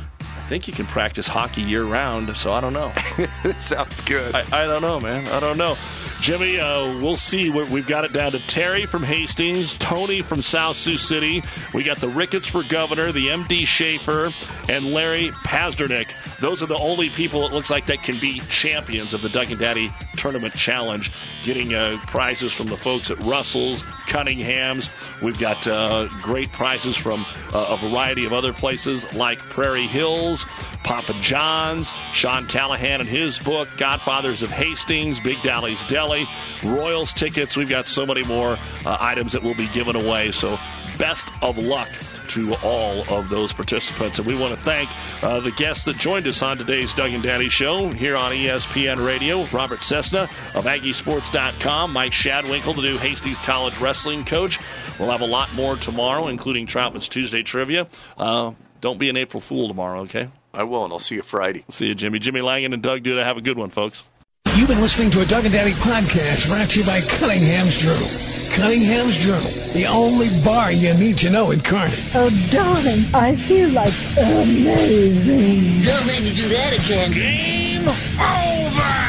I think you can practice hockey year-round, so I don't know. Sounds good. I, I don't know, man. I don't know. Jimmy, uh, we'll see. We've got it down to Terry from Hastings, Tony from South Sioux City. We got the Ricketts for governor, the M D Schaefer, and Larry Pazdernick. Those are the only people, it looks like, that can be champions of the Doug and Daddy Tournament Challenge, getting uh, prizes from the folks at Russell's, Cunningham's. We've got uh, great prizes from uh, a variety of other places like Prairie Hills, Papa John's, Sean Callahan and his book, Godfathers of Hastings, Big Dolly's Deli, Royals tickets. We've got so many more uh, items that will be given away. So best of luck to all of those participants. And we want to thank uh, the guests that joined us on today's Doug and Daddy Show here on E S P N Radio. Robert Cessna of Aggie Sports dot com, Mike Shadwinkle, the new Hastings College wrestling coach. We'll have a lot more tomorrow, including Troutman's Tuesday Trivia. Uh, don't be an April Fool tomorrow, okay? I won't. I'll see you Friday. See you, Jimmy. Jimmy Langan and Doug Duda. Have a good one, folks. You've been listening to a Doug and Daddy podcast brought to you by Cunningham's Journal. Cunningham's Journal, the only bar you need to know in Kearney. Oh, darling, I feel like amazing. Don't make me do that again. Game over!